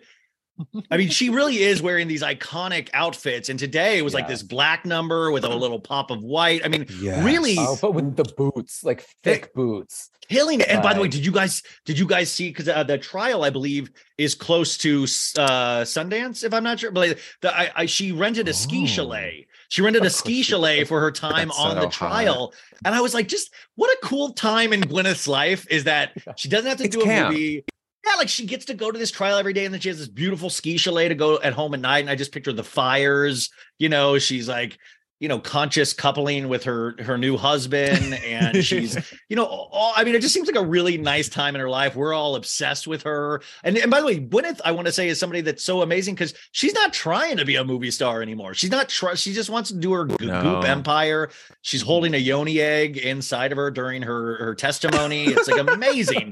I mean, she really is wearing these iconic outfits. And today it was yes. like this black number with a little pop of white. I mean, yes. really. Oh, but with the boots, like thick it, boots. Killing it. And by the way, did you guys, did you guys see, because uh, the trial, I believe, is close to uh, Sundance, if I'm not sure. But the, I, I, she rented a oh. ski chalet. She rented a ski chalet for her time That's on so the trial. Hot. And I was like, just what a cool time in Gwyneth's life is that she doesn't have to it's do a camp. movie. Yeah, like she gets to go to this trial every day, and then she has this beautiful ski chalet to go at home at night. And I just picture the fires, you know, she's like, you know, conscious coupling with her her new husband, and she's, you know, all, I mean, it just seems like a really nice time in her life. We're all obsessed with her. And, and by the way, Gwyneth, I want to say, is somebody that's so amazing because she's not trying to be a movie star anymore. She's not trying. She just wants to do her go- no. goop empire. She's holding a yoni egg inside of her during her her testimony. It's like amazing.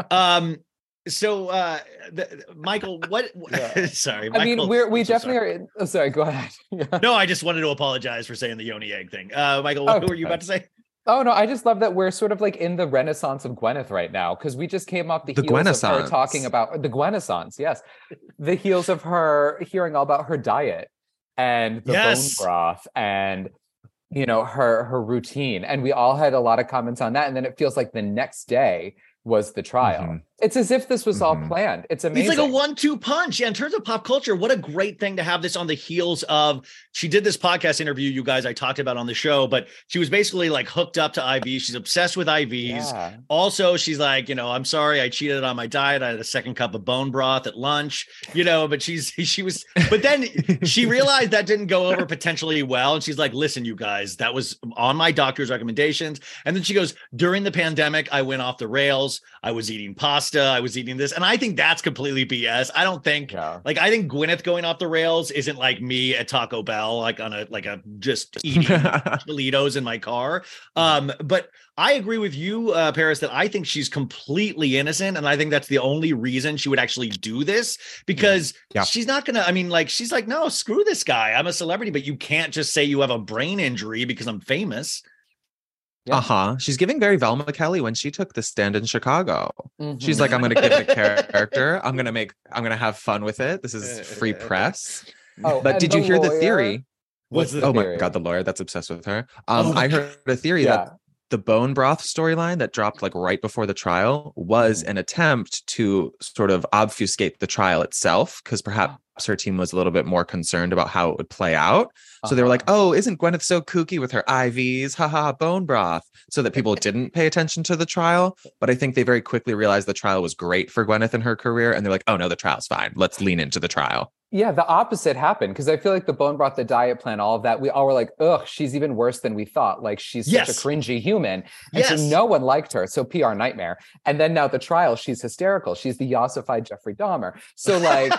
Um. So, uh, the, Michael, what? Yeah. sorry, Michael, I mean, we're we so definitely sorry. are. Oh, sorry, go ahead. Yeah. No, I just wanted to apologize for saying the yoni egg thing. Uh, Michael, what oh, were you about to say? Oh no, I just love that we're sort of like in the renaissance of Gwyneth right now because we just came off the, the heels of her talking about the Gwenaissance. Yes, the heels of her hearing all about her diet and the yes. bone broth and you know her her routine, and we all had a lot of comments on that. And then it feels like the next day was the trial. Mm-hmm. It's as if this was mm-hmm. all planned. It's amazing. It's like a one two punch. Yeah, in terms of pop culture, what a great thing to have this on the heels of. She did this podcast interview, you guys, I talked about on the show, but she was basically like hooked up to I V. She's obsessed with I Vs. Yeah. Also, she's like, you know, I'm sorry, I cheated on my diet. I had a second cup of bone broth at lunch, you know, but she's, she was, but then she realized that didn't go over potentially well. And she's like, listen, you guys, that was on my doctor's recommendations. And then she goes, during the pandemic, I went off the rails. I was eating pasta. I was eating this. And I think that's completely B S. I don't think yeah. like, I think Gwyneth going off the rails isn't like me at Taco Bell, like on a, like a just eating Doritos in my car. Um, but I agree with you, uh, Paris, that I think she's completely innocent. And I think that's the only reason she would actually do this because yeah. she's not going to, I mean, like, she's like, no, screw this guy. I'm a celebrity, but you can't just say you have a brain injury because I'm famous. Yeah. Uh-huh. She's giving very Velma Kelly when she took the stand in Chicago. Mm-hmm. She's like, I'm going to give it a character. I'm going to make, I'm going to have fun with it. This is free press. Oh, but did you hear lawyer? the theory? What's the oh theory? my God, the lawyer that's obsessed with her. Um, oh I heard a theory yeah. that the bone broth storyline that dropped like right before the trial was mm. an attempt to sort of obfuscate the trial itself because perhaps her team was a little bit more concerned about how it would play out. So uh-huh. they were like, oh, isn't Gwyneth so kooky with her I Vs? Haha, bone broth. So that people didn't pay attention to the trial. But I think they very quickly realized the trial was great for Gwyneth and her career. And they're like, oh no, the trial's fine. Let's lean into the trial. Yeah, the opposite happened because I feel like the bone broth, the diet plan, all of that, we all were like, ugh, she's even worse than we thought. Like she's yes. such a cringy human. And yes. so no one liked her. So P R nightmare. And then now the trial, she's hysterical. She's the yassified Jeffrey Dahmer. So like,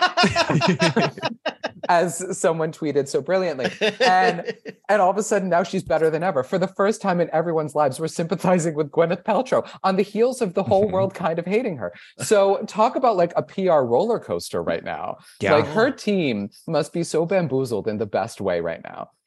as someone tweeted so brilliantly. And, and all of a sudden now she's better than ever. For the first time in everyone's lives, we're sympathizing with Gwyneth Paltrow on the heels of the whole world kind of hating her. So talk about like a P R roller coaster right now. Yeah. Like her team must be so bamboozled in the best way right now.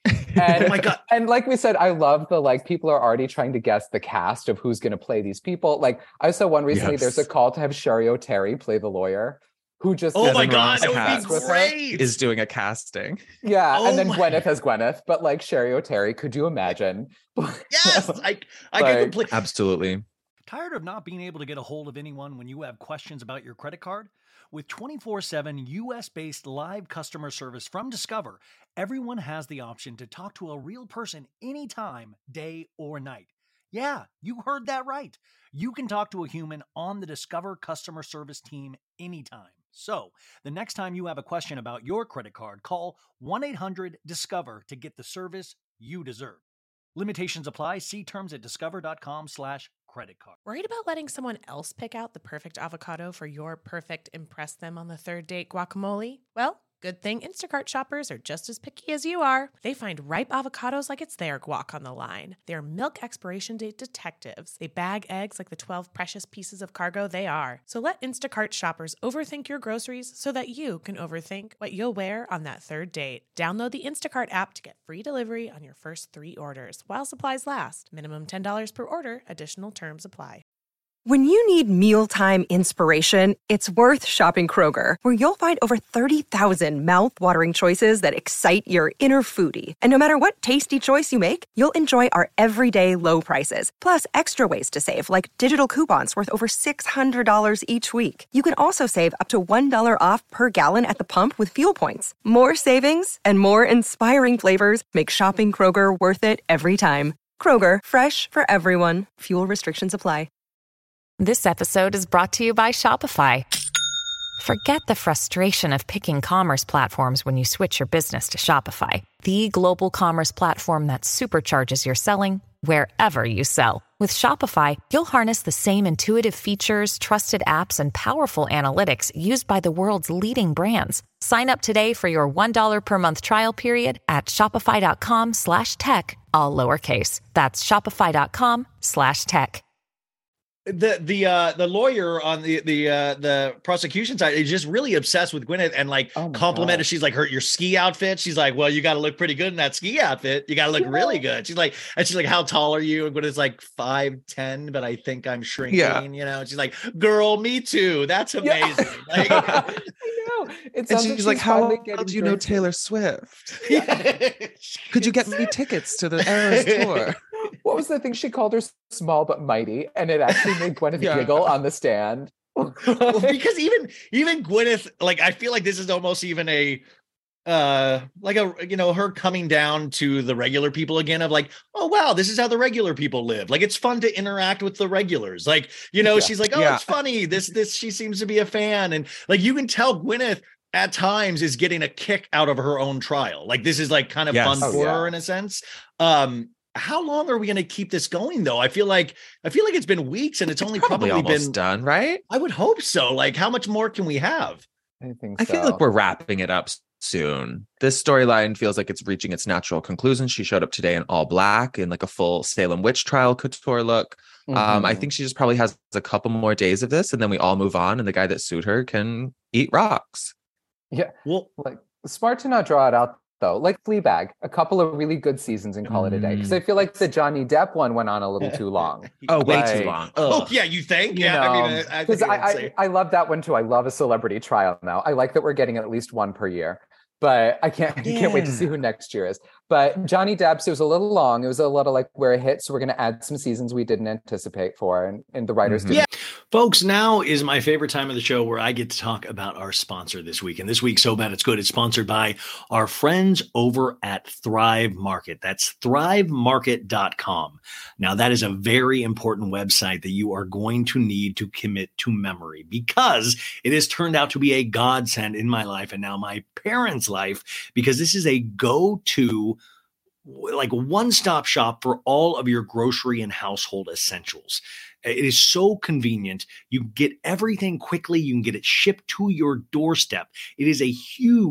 And, Oh my God. And like we said, I love the like people are already trying to guess the cast of who's going to play these people. Like I saw one recently. Yes. There's a call to have Sherry O'Terry play the lawyer, who just Oh my doesn't God, that cast would be with her. great. Is doing a casting. Yeah, Oh and then my- Gwyneth as Gwyneth, but like Sherry O'Terry. Could you imagine? Yes, I, I Like- can complete. Absolutely. Tired of not being able to get a hold of anyone when you have questions about your credit card? With twenty-four seven U S-based live customer service from Discover, everyone has the option to talk to a real person anytime, day or night. Yeah, you heard that right. You can talk to a human on the Discover customer service team anytime. So, the next time you have a question about your credit card, call one eight hundred discover to get the service you deserve. Limitations apply. See terms at discover.com slash credit card. Worried about letting someone else pick out the perfect avocado for your perfect impress them on the third date guacamole? Well, good thing Instacart shoppers are just as picky as you are. They find ripe avocados like it's their guac on the line. They're milk expiration date detectives. They bag eggs like the twelve precious pieces of cargo they are. So let Instacart shoppers overthink your groceries so that you can overthink what you'll wear on that third date. Download the Instacart app to get free delivery on your first three orders while supplies last. Minimum ten dollars per order. Additional terms apply. When you need mealtime inspiration, it's worth shopping Kroger, where you'll find over thirty thousand mouth-watering choices that excite your inner foodie. And no matter what tasty choice you make, you'll enjoy our everyday low prices, plus extra ways to save, like digital coupons worth over six hundred dollars each week. You can also save up to one dollar off per gallon at the pump with fuel points. More savings and more inspiring flavors make shopping Kroger worth it every time. Kroger, fresh for everyone. Fuel restrictions apply. This episode is brought to you by Shopify. Forget the frustration of picking commerce platforms when you switch your business to Shopify, the global commerce platform that supercharges your selling wherever you sell. With Shopify, you'll harness the same intuitive features, trusted apps, and powerful analytics used by the world's leading brands. Sign up today for your one dollar per month trial period at shopify.com slash tech, all lowercase. That's shopify.com slash tech. The the uh the lawyer on the the uh the prosecution side is just really obsessed with Gwyneth and like Oh my complimented. God. She's like, her your ski outfit. She's like, well, you got to look pretty good in that ski outfit. You got to look really good. She's like, and she's like, how tall are you? And Gwyneth's like five ten, but I think I'm shrinking. Yeah. You know, and she's like, girl, me too. That's amazing. Like, I know. It And sounds she's like, how finally well getting do you know dressed. Taylor Swift? Could you get me tickets to the Eras tour? What was the thing she called her? Small but mighty, and it actually made Gwyneth Yeah. giggle on the stand. well, because even even Gwyneth, like, I feel like this is almost even a uh like a you know her coming down to the regular people again of like, oh wow, this is how the regular people live. Like, it's fun to interact with the regulars. Like, you know, Yeah. she's like, oh, Yeah. it's funny. This this she seems to be a fan, and like you can tell Gwyneth at times is getting a kick out of her own trial. Like, this is like kind of Yes. fun Oh, for yeah. her in a sense. Um, how long are we going to keep this going though? I feel like I feel like it's been weeks and it's only Probably, probably almost been done, right? I would hope so. Like, how much more can we have? I think I so. feel like we're wrapping it up soon. This storyline feels like it's reaching its natural conclusion. She showed up today in all black in like a full Salem witch trial couture look. Um, I Mhm. think she just probably has a couple more days of this, and then we all move on, and the guy that sued her can eat rocks. Well, like smart to not draw it out though. Like Fleabag, a couple of really good seasons and call it a day. Because I feel like the Johnny Depp one went on a little too long. Oh, way Like, too long. oh Ugh. yeah, you think? You Yeah, I mean, know, I, I because think I, I, would I, say. I love that one too. I love a celebrity trial now. I like that we're getting at least one per year, but I can't I can't wait to see who next year is. But Johnny Depp's, it was a little long. It was a little like where it hit. So we're going to add some seasons we didn't anticipate for, and, and the writers Mhm. did. Yeah. Folks, now is my favorite time of the show where I get to talk about our sponsor this week. And this week, So Bad It's Good, it's sponsored by our friends over at Thrive Market. That's thrive market dot com. Now, that is a very important website that you are going to need to commit to memory because it has turned out to be a godsend in my life and now my parents' life, because this is a go-to like one-stop shop for all of your grocery and household essentials. It is so convenient. You get everything quickly. You can get it shipped to your doorstep. It is a huge,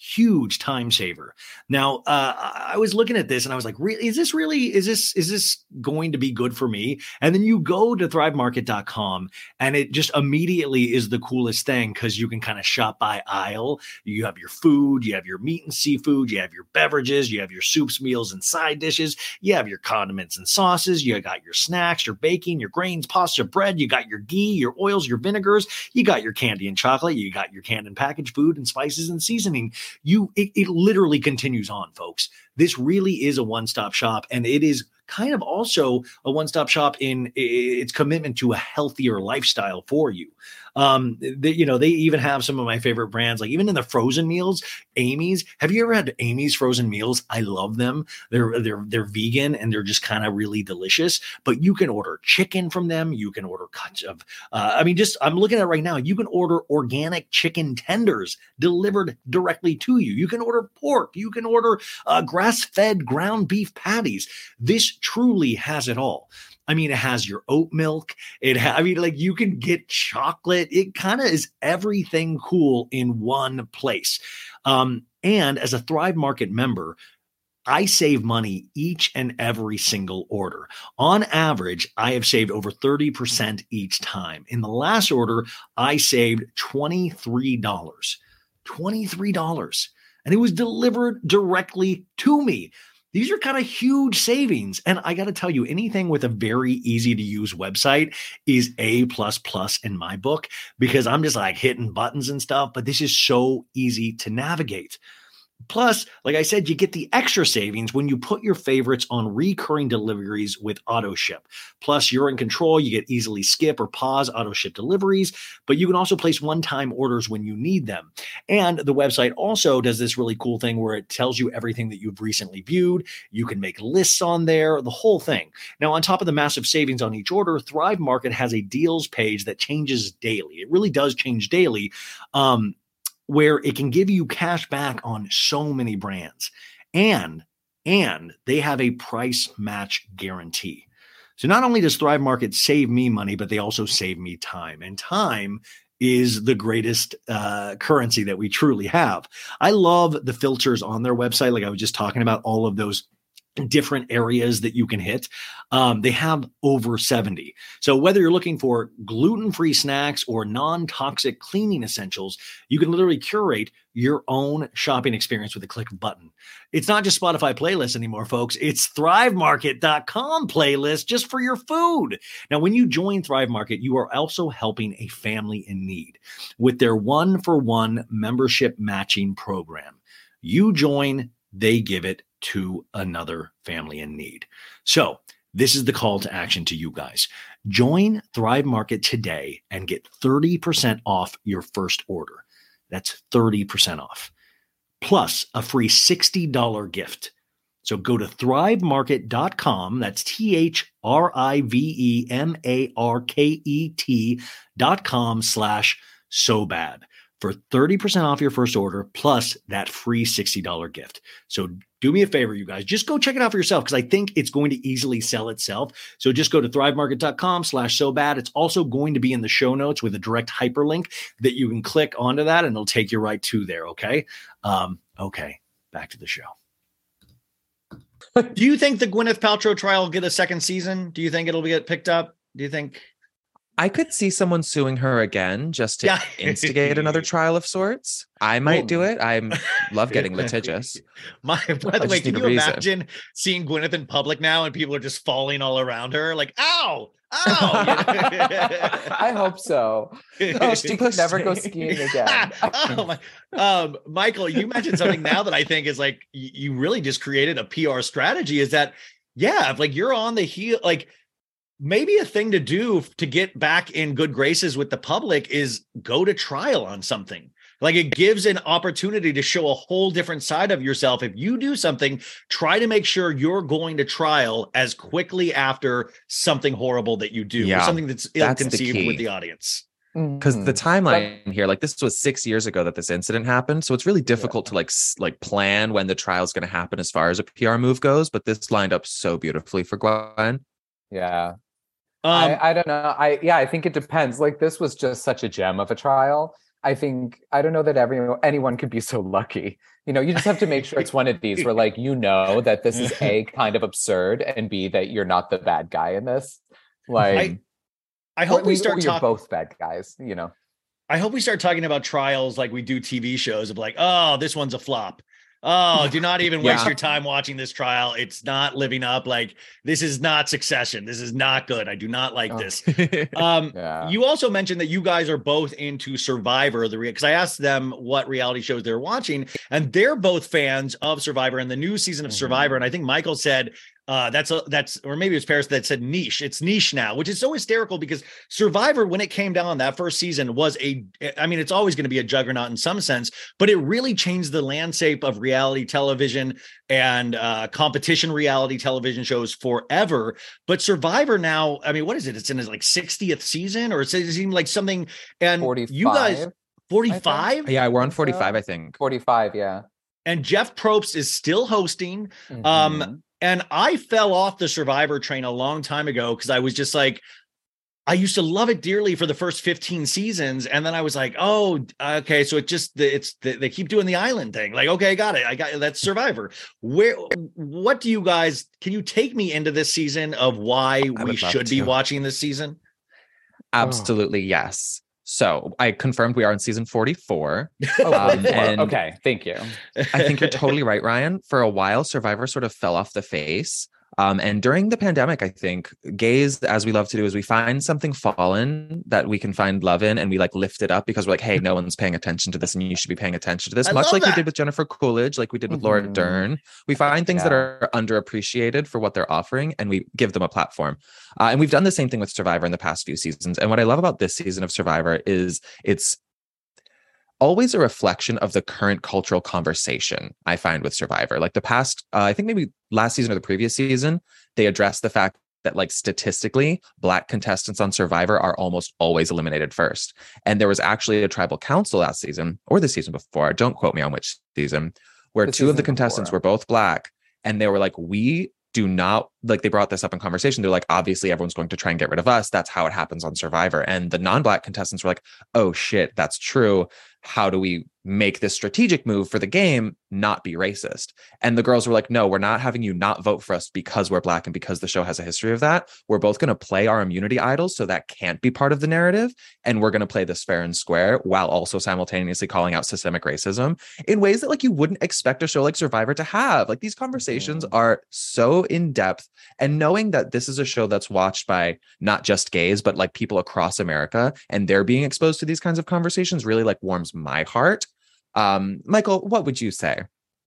huge time saver. Now, uh, I was looking at this and I was like, really, is this really, is this, is this going to be good for me? And then you go to thrive market dot com and it just immediately is the coolest thing because you can kind of shop by aisle. You have your food, you have your meat and seafood, you have your beverages, you have your soups, meals, and side dishes, you have your condiments and sauces, you got your snacks, your baking, your grains, pasta, bread, you got your ghee, your oils, your vinegars, you got your candy and chocolate, you got your canned and packaged food and spices and seasoning. You, it, it literally continues on, folks. This really is a one-stop shop, and it is kind of also a one-stop shop in its commitment to a healthier lifestyle for you. Um, they, you know, they even have some of my favorite brands, like even in the frozen meals, Amy's. Have you ever had Amy's frozen meals? I love them. They're they're they're vegan and they're just kind of really delicious. But you can order chicken from them. You can order cuts of. Uh, I mean, just I'm looking at it right now. You can order organic chicken tenders delivered directly to you. You can order pork. You can order uh, grass-fed ground beef patties. This truly has it all. I mean, it has your oat milk. It ha- I mean, like you can get chocolate. It kind of is everything cool in one place. Um, and as a Thrive Market member, I save money each and every single order. On average, I have saved over thirty percent each time. In the last order, I saved twenty-three dollars. twenty-three dollars. And it was delivered directly to me. These are kind of huge savings. And I got to tell you, anything with a very easy to use website is A plus plus in my book, because I'm just like hitting buttons and stuff, but this is so easy to navigate. Plus, like I said, you get the extra savings when you put your favorites on recurring deliveries with AutoShip. Plus, you're in control. You get easily skip or pause AutoShip deliveries, but you can also place one-time orders when you need them. And the website also does this really cool thing where it tells you everything that you've recently viewed. You can make lists on there, the whole thing. Now, on top of the massive savings on each order, Thrive Market has a deals page that changes daily. It really does change daily. Um, where it can give you cash back on so many brands. And, and they have a price match guarantee. So not only does Thrive Market save me money, but they also save me time. And time is the greatest uh, currency that we truly have. I love the filters on their website. Like I was just talking about, all of those different areas that you can hit. Um, they have over seventy. So whether you're looking for gluten-free snacks or non-toxic cleaning essentials, you can literally curate your own shopping experience with a click of a button. It's not just Spotify playlists anymore, folks. It's thrive market dot com playlist just for your food. Now, when you join Thrive Market, you are also helping a family in need with their one-for-one membership matching program. You join, they give it to another family in need. So this is the call to action to you guys. Join Thrive Market today and get thirty percent off your first order. That's thirty percent off, plus a free sixty dollars gift. So go to thrive market dot com. That's T H R I V E M A R K E T dot com slash so bad for thirty percent off your first order, plus that free sixty dollars gift. So do me a favor, you guys, just go check it out for yourself, because I think it's going to easily sell itself. So just go to thrive market dot com slash so bad. It's also going to be in the show notes with a direct hyperlink that you can click onto that and it'll take you right to there. Okay. Um, okay. Back to the show. Do you think the Gwyneth Paltrow trial will get a second season? Do you think it'll get picked up? Do you think? I could see someone suing her again just to Yeah. instigate another trial of sorts. I might Well, do it. I love getting litigious. My, by the I way, just can need you a reason. imagine seeing Gwyneth in public now and people are just falling all around her? Like, ow, ow. I hope so. Oh, she could never go skiing again. Oh, my. Um, Michael, you mentioned something now that I think is like, y- you really just created a P R strategy, is that, yeah, if like you're on the heel, like, maybe a thing to do to get back in good graces with the public is go to trial on something. Like, it gives an opportunity to show a whole different side of yourself. If you do something, try to make sure you're going to trial as quickly after something horrible that you do, or Yeah, something that's that's the ill-conceived key. with the audience. Because the timeline here, like this was six years ago that this incident happened. So it's really difficult to like s- like plan when the trial is going to happen as far as a P R move goes. But this lined up so beautifully for Gwen. Yeah. Um, I, I don't know. I yeah, I think it depends. Like, this was just such a gem of a trial. I think, I don't know that everyone, anyone could be so lucky. You know, you just have to make sure it's one of these where like, you know, that this is A, kind of absurd, and B, that you're not the bad guy in this. Like, I, I hope we start talking. You're both bad guys, you know. I hope we start talking about trials like we do T V shows of like, oh, this one's a flop. Oh, do not even waste Yeah. your time watching this trial. It's not living up. Like, this is not Succession. This is not good. I do not like Oh. this. Um, Yeah. You also mentioned that you guys are both into Survivor, the because I asked them what reality shows they're watching, and they're both fans of Survivor and the new season of Mhm. Survivor. And I think Michael said uh, that's a, that's, or maybe it was Paris that said niche. It's niche now, which is so hysterical because Survivor, when it came down that first season, was a, I mean, it's always going to be a juggernaut in some sense, but it really changed the landscape of reality television and uh, competition reality television shows forever. But Survivor now, I mean, what is it? It's in its like sixtieth season, or it seems like something. And forty-five, you guys, forty-five? Yeah, we're on So- forty-five, I think. forty-five, yeah. And Jeff Probst is still hosting. Um, Mhm. And I fell off the Survivor train a long time ago because I was just like, I used to love it dearly for the first fifteen seasons. And then I was like, oh, okay. So it just, it's, they keep doing the island thing. Like, okay, I got it. I got that's Survivor. Where, what do you guys, can you take me into this season of why we would love should be to. watching this season? Absolutely, yes. So I confirmed we are in season forty-four. Oh, Um, forty-four. and- okay, thank you. I think you're totally right, Ryan. For a while, Survivor sort of fell off the face. Um, and during the pandemic, I think gays, as we love to do, is we find something fallen that we can find love in, and we like lift it up because we're like, hey, no one's paying attention to this, and you should be paying attention to this. I Much love like that. we did with Jennifer Coolidge, like we did with Laura Mhm. Dern. We find things that Yeah. are underappreciated for what they're offering, and we give them a platform. Uh, and we've done the same thing with Survivor in the past few seasons. And what I love about this season of Survivor is it's always a reflection of the current cultural conversation I find with Survivor. Like the past, uh, I think maybe last season or the previous season, they addressed the fact that like statistically, Black contestants on Survivor are almost always eliminated first. And there was actually a tribal council last season or the season before, don't quote me on which season, where The two of the season contestants before. were both Black. And they were like, we do not, like they brought this up in conversation. They're like, obviously everyone's going to try and get rid of us. That's how it happens on Survivor. And the non-Black contestants were like, oh shit, that's true. How do we make this strategic move for the game not be racist? And the girls were like, no, we're not having you not vote for us because we're Black and because the show has a history of that. We're both going to play our immunity idols, so that can't be part of the narrative. And we're going to play this fair and square while also simultaneously calling out systemic racism in ways that like you wouldn't expect a show like Survivor to have. Like these conversations Mm-hmm. are so in depth, and knowing that this is a show that's watched by not just gays, but like people across America, and they're being exposed to these kinds of conversations really like warms my heart. Um, Michael, what would you say?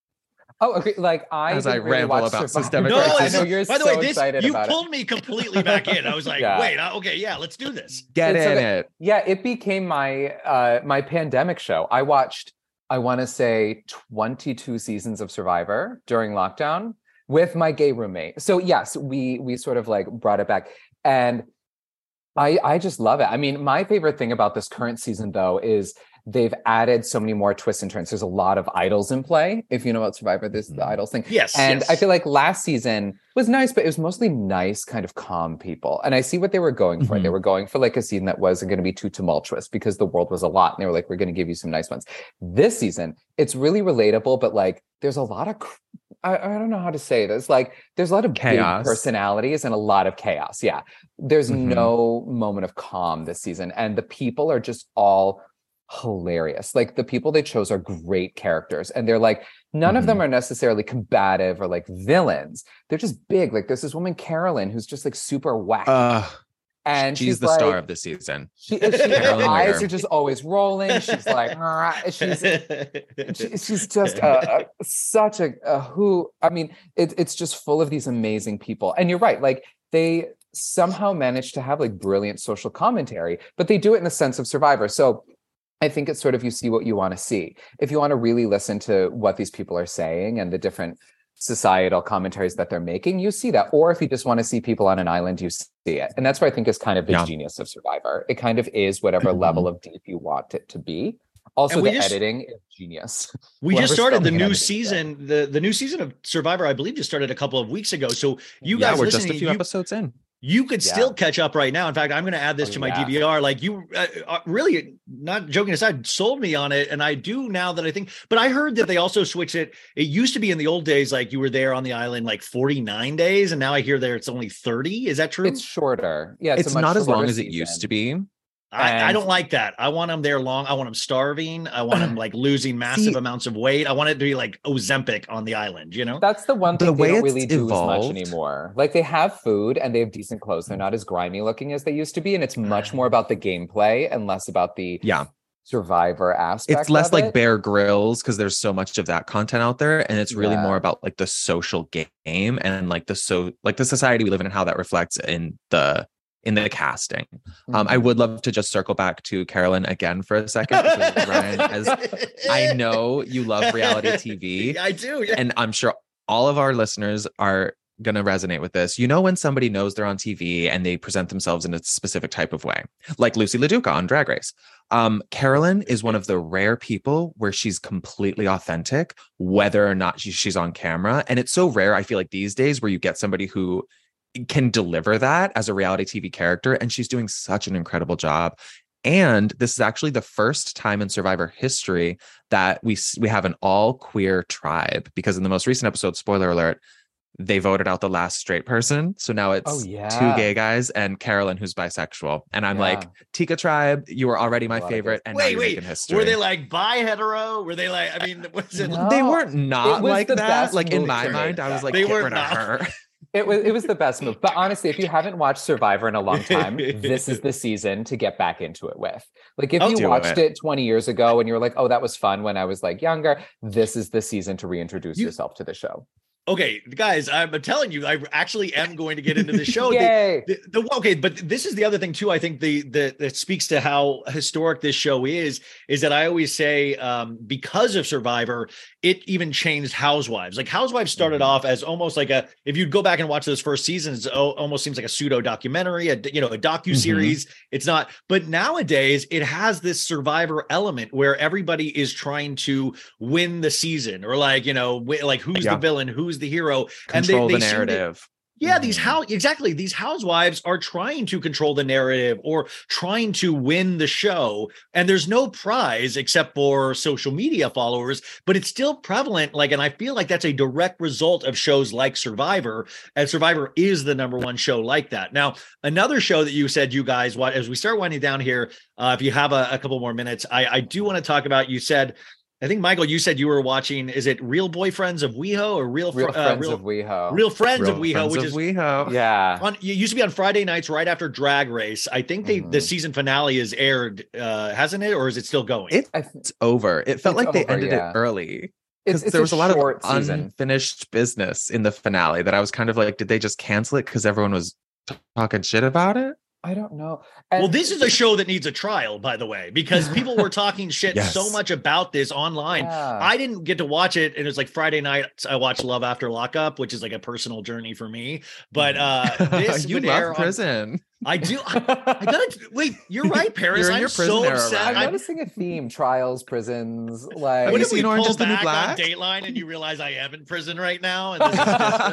Oh, okay. Like I, As didn't I really ramble watch about Survivor. systemic No, racism. I know you're by the so way, this excited you about pulled it. me completely back in. I was like, Yeah. wait, uh, okay, yeah, let's do this. Get It's in okay. it. Yeah, it became my uh my pandemic show. I watched, I want to say twenty-two seasons of Survivor during lockdown with my gay roommate. So yes, we we sort of like brought it back. And I I just love it. I mean, my favorite thing about this current season though is they've added so many more twists and turns. There's a lot of idols in play. If you know about Survivor, there's the idols thing. Yes, And yes. I feel like last season was nice, but it was mostly nice, kind of calm people. And I see what they were going for. Mhm. They were going for like a season that wasn't going to be too tumultuous because the world was a lot. And they were like, we're going to give you some nice ones. This season, it's really relatable, but like there's a lot of, cr- I, I don't know how to say this. Like there's a lot of Chaos. big personalities and a lot of chaos. Yeah. There's Mhm. no moment of calm this season. And the people are just all hilarious. Like the people they chose are great characters, and they're like none of them are necessarily combative or like villains. They're just big. Like there's this woman Carolyn who's just like super wacky, Uh, and she's, she's, the like, star of this season. She, she, her Carolyn eyes Winger. are just always rolling. She's like "Rah," she's she- she's just a, a, such a, a who. I mean, it, it's just full of these amazing people. And you're right. Like they somehow managed to have like brilliant social commentary, but they do it in the sense of Survivor. So I think it's sort of you see what you want to see. If you want to really listen to what these people are saying and the different societal commentaries that they're making, you see that. Or if you just want to see people on an island, you see it. And that's what I think is kind of the Yeah. genius of Survivor. It kind of is whatever Mhm. level of deep you want it to be. Also, And we the just- editing is genius. We just Whoever's started the filming and new editing season. The, the new season of Survivor, I believe, just started a couple of weeks ago. So you yeah, guys we're just a listening, few you, episodes in. you could Yeah. still catch up right now. In fact, I'm going to add this Oh, to my yeah. D V R. Like you uh, uh, really, not joking aside, sold me on it. And I do now that I think, but I heard that they also switched it. It used to be in the old days, like you were there on the island like forty-nine days. And now I hear there it's only thirty. Is that true? It's shorter. Yeah. It's a much not as long shorter as it season. used to be. I, I and- don't like that. I want them there long. I want them starving. I want them like losing massive See- amounts of weight. I want it to be like Ozempic on the island, you know? That's the one The thing way they don't it's really do as evolved- much anymore. Like they have food and they have decent clothes. They're not as grimy looking as they used to be. And it's much more about the gameplay and less about the Yeah. survivor aspect. It's less of like it. Bear Grylls because there's so much of that content out there, and it's really Yeah. more about like the social game and like the so like the society we live in and how that reflects in the in the casting. Um, I Mhm. would love to just circle back to Carolyn again for a second, because Ryan, as I know you love reality T V, I do. Yeah. and I'm sure all of our listeners are going to resonate with this. You know, when somebody knows they're on T V and they present themselves in a specific type of way, like Lucy LaDuca on Drag Race. Um, Carolyn is one of the rare people where she's completely authentic, whether or not she, she's on camera. And it's so rare, I feel like these days, where you get somebody who can deliver that as a reality T V character. And she's doing such an incredible job. And this is actually the first time in Survivor history that we we have an all queer tribe, because in the most recent episode, spoiler alert, they voted out the last straight person. So now it's Oh, yeah. two gay guys and Carolyn, who's bisexual. And I'm Yeah. like, Tika tribe, you were already my A lot of favorite. good- And now Wait, you're wait. making history. Were they like bi hetero? Were they like, I mean, was it? No. They weren't not It was like the that. best Like in move my to mind, make I was that. like, They get were rid of not. her. It was it was the best move. But honestly, if you haven't watched Survivor in a long time, this is the season to get back into it with. Like if I'll you do watched it. it twenty years ago and you were like, oh, that was fun when I was like younger, this is the season to reintroduce You- yourself to the show. Okay, guys, I'm telling you, I actually am going to get into the show. The- Yay. The, the, okay, but this is the other thing too. I think the the that speaks to how historic this show is. Is that I always say um, because of Survivor, it even changed Housewives. Like Housewives started Mhm. off as almost like a. If you go back and watch those first seasons, it almost seems like a pseudo documentary, a you know a docu series. It's not. But nowadays, it has this Survivor element where everybody is trying to win the season, or like you know, wi- like who's Yeah. the villain, who's the hero, Control and they, the they seem to- narrative. yeah, these Mhm. how exactly these housewives are trying to control the narrative or trying to win the show, and there's no prize except for social media followers, but it's still prevalent. Like, and I feel like that's a direct result of shows like Survivor, and Survivor is the number one show like that. Now, another show that you said you guys watch as we start winding down here, uh, if you have a, a couple more minutes, I, I do want to talk about. You said. I think Michael, you said you were watching. Is it Real Boyfriends of WeHo or Real Real uh, friends Real, of WeHo. Real Friends Real of WeHo, Friends which of is WeHo. Yeah. on. It used to be on Friday nights right after Drag Race. I think they the Mhm. season finale is aired, uh, hasn't it, or is it still going? It's I th- over. It felt It's like they over, ended yeah. it early. Because it's there was a, lot of short season. unfinished business in the finale that I was kind of like, did they just cancel it because everyone was t- talking shit about it? I don't know. well, And- this is a show that needs a trial, by the way, because people were talking shit Yes. so much about this online. Yeah. I didn't get to watch it, and it was like Friday night. I watched Love After Lockup, which is like a personal journey for me. But uh, this you would love air on- prison. I do. I, I gotta wait. You're right, Paris. You're in I'm your prison so era, upset. Ryan. I'm I'm- noticing a theme: trials, prisons. Have Like, What you if we seen Orange pull is the New back Black? on Dateline and you realize I am in prison right now? And this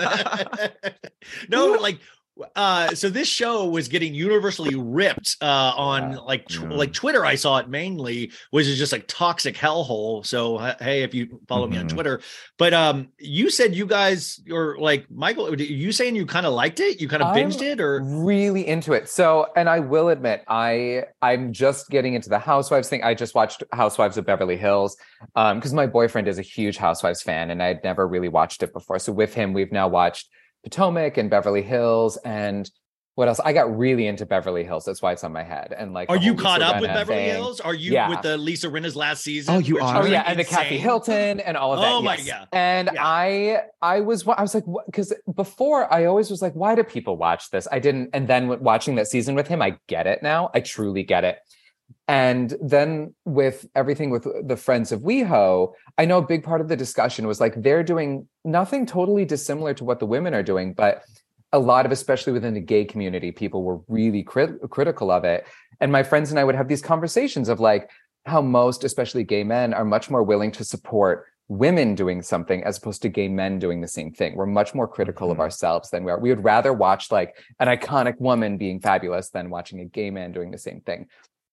is just... no, like, uh, so this show was getting universally ripped uh, on Yeah. like tw- Yeah. like Twitter. I saw it mainly, which is just like toxic hellhole. So uh, hey, if you follow me on Mhm. Twitter, but um, you said you guys or like Michael, are you saying you kind of liked it? You kind of I'm binged it, or really into it. So, and I will admit, I I'm just getting into the Housewives thing. I just watched Housewives of Beverly Hills um, because my boyfriend is a huge Housewives fan, and I'd never really watched it before. So with him, we've now watched Potomac and Beverly Hills, and what else? I got really into Beverly Hills. That's why it's on my head. And like, are the you whole caught Lisa up with Rinna Beverly thing. Hills? Are you Yeah. with the Lisa Rinna's last season? Oh, you which are? Oh was yeah, and the Kathy insane? Hilton and all of that. Oh my yes. God. And Yeah. I, I was, I was like, because before I always was like, why do people watch this? I didn't. And then with watching that season with him, I get it now. I truly get it. And then with everything with the Friends of WeHo, I know a big part of the discussion was like they're doing nothing totally dissimilar to what the women are doing, but a lot of, especially within the gay community, people were really crit- critical of it. And my friends and I would have these conversations of like how most, especially gay men, are much more willing to support women doing something as opposed to gay men doing the same thing. We're much more critical Mm-hmm. of ourselves than we are. We would rather watch like an iconic woman being fabulous than watching a gay man doing the same thing.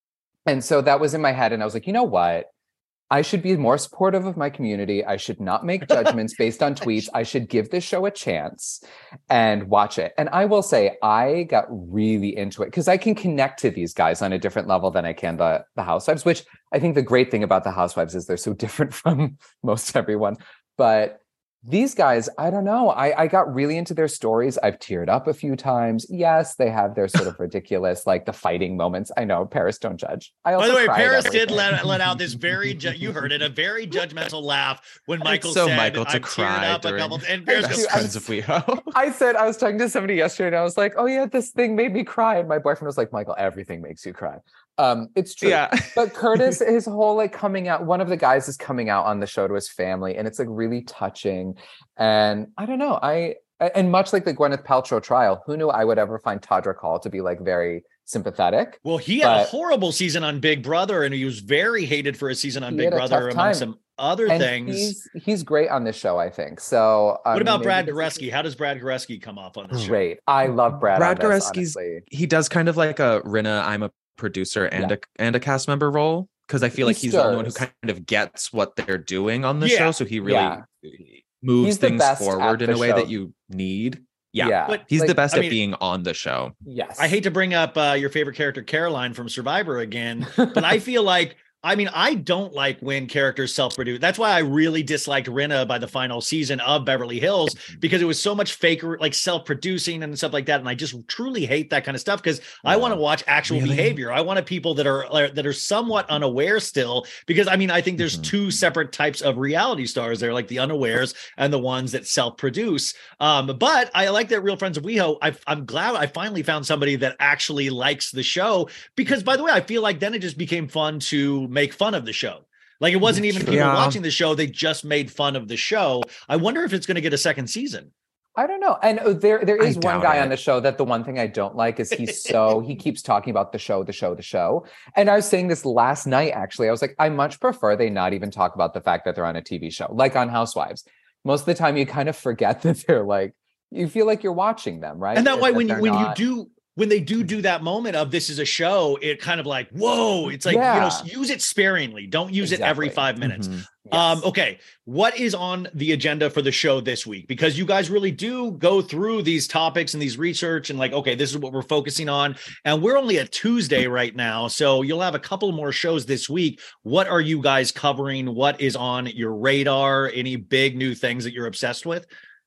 And so that was in my head. And I was like, you know what? I should be more supportive of my community. I should not make judgments based on tweets. I should give this show a chance and watch it. And I will say, I got really into it because I can connect to these guys on a different level than I can the, the Housewives, which I think the great thing about the Housewives is they're so different from most everyone. But these guys, I don't know. I, I got really into their stories. I've teared up a few times. Yes, they have their sort of ridiculous, like the fighting moments. I know, Paris, don't judge. I also By the way, cried Paris everything. did let, let out this very, ju- you heard it, a very judgmental laugh when Michael It's so said, Michael to I've cry teared up a during couple, and Paris Best goes, Friends of WeHo. I said, I was talking to somebody yesterday and I was like, oh yeah, this thing made me cry. And my boyfriend was like, Michael, everything makes you cry. Um, it's true. Yeah. But Curtis, his whole like coming out, one of the guys is coming out on the show to his family and it's like really touching. And I don't know, I, and much like the Gwyneth Paltrow trial, who knew I would ever find Todrick Hall to be like very sympathetic? well, he had a But- horrible season on Big Brother, and he was very hated for his season on He Big had a Brother, tough among time. some other And things. he's, he's great on this show, I think. So um, What about maybe Brad this is Goreski? How does Brad Goreski come off on this show? Great. I love Brad. Brad on this, Goreski's honestly. he does kind of like a Rinna, I'm a producer and Yeah. a and a cast member role. Because I feel He like he's the only one who stirs. kind of gets what they're doing on the Yeah. show. So he really Yeah. moves He's the things best at forward in the a way show. that you need. Yeah. Yeah. But He's the Like, best I at mean- being on the show. Yes. I hate to bring up uh, your favorite character, Caroline from Survivor again, but I feel like, I mean, I don't like when characters self-produce. That's why I really disliked Rinna by the final season of Beverly Hills, because it was so much fake, like self-producing and stuff like that. And I just truly hate that kind of stuff because I want to watch actual Really? behavior. I want people that are, are that are somewhat unaware still, because I mean, I think there's Mhm. two separate types of reality stars. They're like the unawares and the ones that self-produce. Um, but I like that Real Friends of WeHo. I, I'm glad I finally found somebody that actually likes the show, because by the way, I feel like then it just became fun to make fun of the show. Like it wasn't even people Yeah. watching the show. They just made fun of the show. I wonder if it's going to get a second season. I don't know. And uh, there there I is one doubt guy it. on the show that the one thing I don't like is he's so he keeps talking about the show, the show, the show. And I was saying this last night, actually. I was like, I much prefer they not even talk about the fact that they're on a T V show, like on Housewives. Most of the time you kind of forget that they're like, you feel like you're watching them, right? And that Is way, when you they're when not- you do when they do do that moment of this is a show, it kind of like, whoa, it's like, Yeah. you know, use it sparingly. Don't use it every Exactly. five minutes. Mhm. Um, Yes. okay. What is on the agenda for the show this week? Because you guys really do go through these topics and these research and like, okay, this is what we're focusing on. And we're only at Tuesday right now. So you'll have a couple more shows this week. What are you guys covering? What is on your radar? Any big new things that you're obsessed with?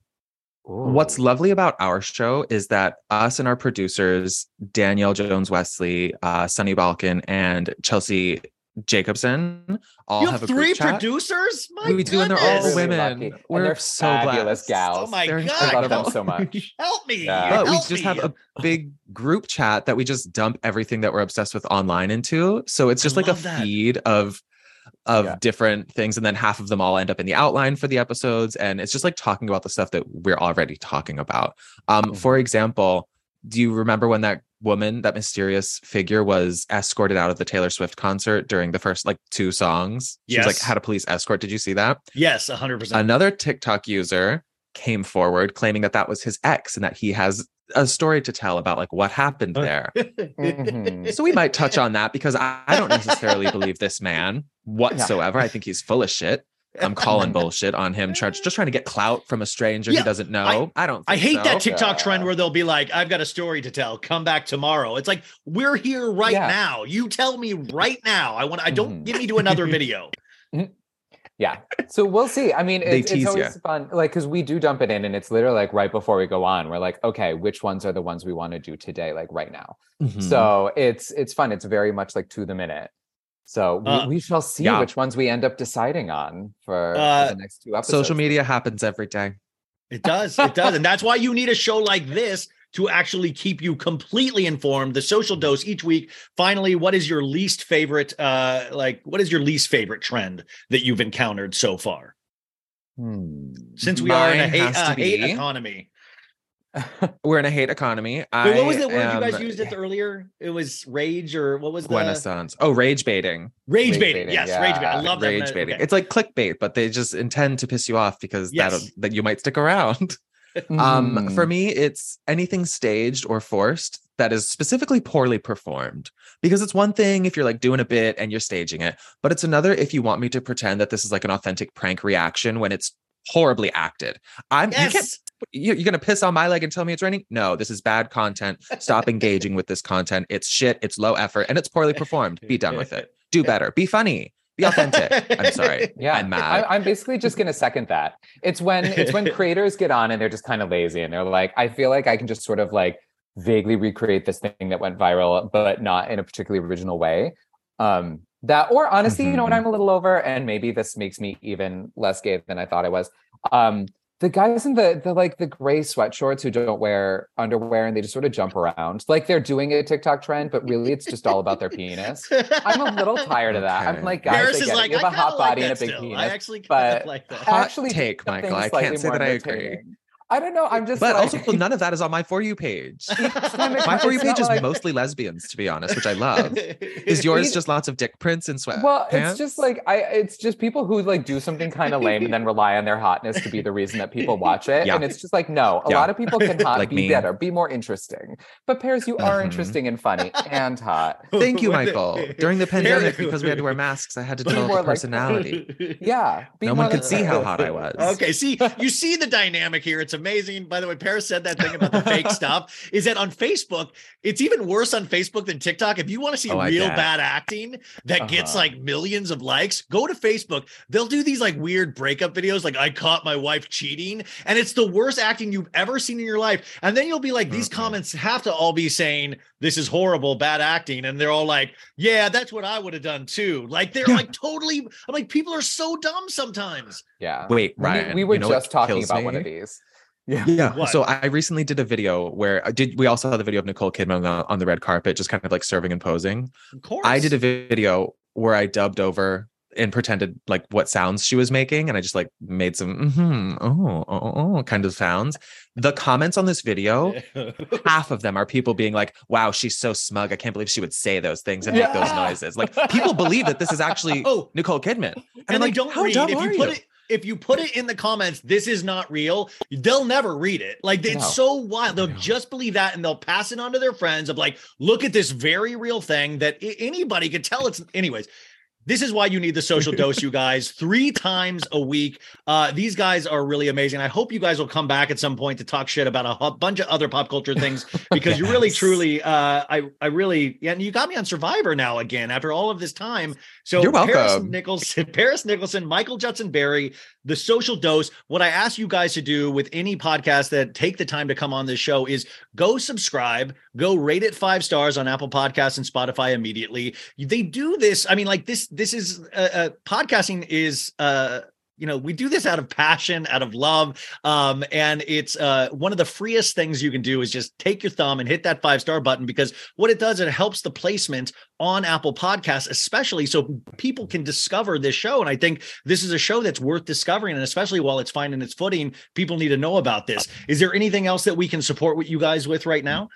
What's lovely about our show is that us and our producers, Danielle Jones Wesley, uh, Sunny Balkan, and Chelsea Jacobson, all You have, have a group three chat. producers? My We do, and they're all goodness. Really women. lucky. And We're they're so fabulous blessed. gals. Oh my They're God. I love them incredible. so much. Help me. Yeah. But we Help just me. have a big group chat that we just dump everything that we're obsessed with online into. So it's just I like a love that. feed of of Yeah. different things, and then half of them all end up in the outline for the episodes, and it's just like talking about the stuff that we're already talking about. Um, Mhm. For example, do you remember when that woman, that mysterious figure, was escorted out of the Taylor Swift concert during the first like two songs? She was Yes. like had a police escort. Did you see that? Yes, one hundred percent. Another TikTok user came forward claiming that that was his ex and that he has a story to tell about like what happened there. Mhm. So we might touch on that because I, I don't necessarily believe this man whatsoever. I think he's full of shit. I'm calling bullshit on him, trying just trying to get clout from a stranger Yeah, he doesn't know. I, don't. I think hate so. that TikTok Yeah. trend where they'll be like, I've got a story to tell. Come back tomorrow. It's like, we're here right Yeah. now. You tell me right now. I want I don't Mhm. get me to another video. Yeah. So we'll see. I mean, They it's, tease it's always ya. fun, like, because we do dump it in and it's literally like right before we go on, we're like, okay, which ones are the ones we want to do today, like right now? Mhm. So it's it's fun. It's very much like to the minute. So we, Uh, we shall see yeah. which ones we end up deciding on for, for Uh, the next two episodes. social media happens every day. It does. It does. And that's why you need a show like this to actually keep you completely informed. The Social Dose each week. Finally, what is your least favorite, uh, like, what is your least favorite trend that you've encountered so far? Hmm. Since we are in a Mine hate, has to uh, hate be- economy. We're in a hate economy. I Wait, what was the word am you guys used it earlier? It was rage, or what was the Renaissance. Oh, rage baiting. Rage, Rage baiting. baiting, Yes, yeah. rage baiting. I love that. Rage baiting. Okay. It's like clickbait, but they just intend to piss you off because Yes. that'll that you might stick around. Mhm. Um, for me, it's anything staged or forced that is specifically poorly performed. Because it's one thing if you're like doing a bit and you're staging it, but it's another if you want me to pretend that this is like an authentic prank reaction when it's horribly acted. I'm you can't Yes. you- you're gonna piss on my leg and tell me it's raining? No, this is bad content. Stop engaging with this content. It's shit. It's low effort and it's poorly performed. Be done with it. Do better. Be funny. Be authentic. I'm sorry. Yeah, I'm mad. I, I'm basically just going to second that. It's when it's when creators get on and they're just kind of lazy and they're like, I feel like I can just sort of like vaguely recreate this thing that went viral, but not in a particularly original way. Um, that or honestly, you know what Mhm. I'm a little over, and maybe this makes me even less gay than I thought I was. Um, the guys in the the like the gray sweatshorts who don't wear underwear and they just sort of jump around like they're doing a TikTok trend, but really it's just all about their penis. I'm a little tired of that. Okay. I'm like, guys, Paris I is get it. like, You I have a kinda hot like body and a that big still. penis. I actually kind but of like that. Hot actually do take, something Michael. I slightly can't say more that I agree. entertaining. I don't know. I'm just But like, also, none of that is on my For You page. My For You It's page not is like- mostly lesbians, to be honest, which I love. Is yours just lots of dick prints and sweatpants? Well, it's just like I it's just people who like do something kind of lame and then rely on their hotness to be the reason that people watch it. Yeah. And it's just like, no, a Yeah. lot of people can hot Like be me. better, be more interesting. But Paris, you are Mhm. interesting and funny and hot. Thank you, When the- Michael. During the pandemic, Paris- because we had to wear masks, I had to Be develop more a like- personality. Yeah. be No more one could like- see how hot I was. Okay, see, you see the dynamic here. It's amazing. By the way, Paris said that thing about the fake stuff. Is that on Facebook? It's even worse on Facebook than TikTok. If you want to see Oh, I real bet. bad acting that gets Uh-huh. like millions of likes, go to Facebook. They'll do these like weird breakup videos, like I caught my wife cheating, and it's the worst acting you've ever seen in your life. And then you'll be like, these Mm-mm. comments have to all be saying this is horrible, bad acting, and they're all like, yeah, that's what I would have done too. Like they're Yeah. like totally. I'm like, people are so dumb sometimes. Yeah. Wait, We- Ryan. We, were you know what just talking kills about one me? of these. Yeah. Yeah. What? So I recently did a video where I did we also saw the video of Nicole Kidman on the, on the red carpet, just kind of like serving and posing. Of course, I did a video where I dubbed over and pretended like what sounds she was making, and I just like made some mm-hmm, oh, oh, oh kind of sounds. The comments on this video, half of them are people being like, "Wow, she's so smug. I can't believe she would say those things and make those Yeah. noises." Like people believe that this is actually Oh. Nicole Kidman, and, and I'm they like, don't "How read dumb if are you put you?" it if you put it in the comments, this is not real, they'll never read it. Like it's No. so wild. They'll just believe that and they'll pass it on to their friends of like, look at this very real thing that I- anybody could tell it's anyways. This is why you need the social dose, you guys, three times a week. Uh, these guys are really amazing. I hope you guys will come back at some point to talk shit about a hu- bunch of other pop culture things because you really, Yes. truly, uh, I, I really, yeah, and you got me on Survivor now again after all of this time. So You're Paris welcome. Nicholson, Paris Nicholson, Michael Judson Berry, the social dose. What I ask you guys to do with any podcast that take the time to come on this show is go subscribe, go rate it five stars on Apple Podcasts and Spotify immediately. They do this. I mean, like this, this is uh, uh, podcasting is, uh, you know, we do this out of passion, out of love. Um, and it's uh, one of the freest things you can do is just take your thumb and hit that five star button, because what it does, it helps the placement on Apple Podcasts, especially so people can discover this show. And I think this is a show that's worth discovering. And especially while it's finding its footing, people need to know about this. Is there anything else that we can support with you guys with right now?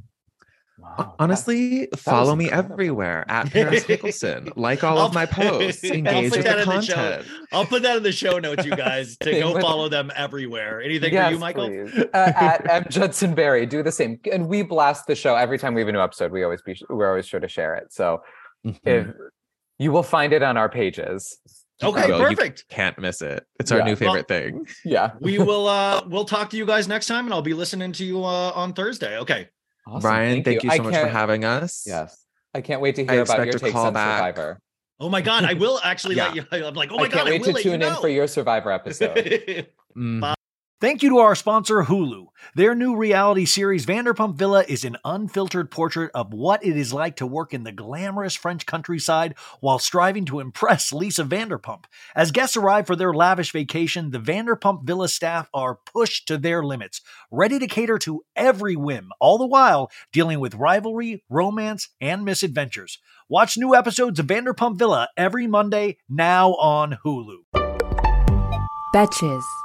Wow, Honestly, was follow me incredible. everywhere at Paris Nicholson. Like all I'll- of my posts. I'll Engage put with that the in the show. content. I'll put that in the show notes, you guys, to Same go with- follow them everywhere. Anything Yes, for you, Michael? please. Uh, at M Judson Berry, do the same, and we blast the show every time we have a new episode. We always be we're always sure to share it. So Mhm. if you will find it on our pages. Okay, Well, you perfect. Can't miss it. It's our Yeah. new favorite thing. Yeah, We will uh we'll talk to you guys next time, and I'll be listening to you uh on Thursday. Okay. Awesome. Ryan, thank, you, I so much for can't- having us. Yes, I can't wait to I hear about your expect a takes call on back. Survivor. Oh my god, I will actually Yeah. let you I'm like, oh my I god, can't I wait will to let you tune in know. for your Survivor episode. Mm. Thank you to our sponsor, Hulu. Their new reality series, Vanderpump Villa, is an unfiltered portrait of what it is like to work in the glamorous French countryside while striving to impress Lisa Vanderpump. As guests arrive for their lavish vacation, the Vanderpump Villa staff are pushed to their limits, ready to cater to every whim, all the while dealing with rivalry, romance, and misadventures. Watch new episodes of Vanderpump Villa every Monday, now on Hulu. Betches.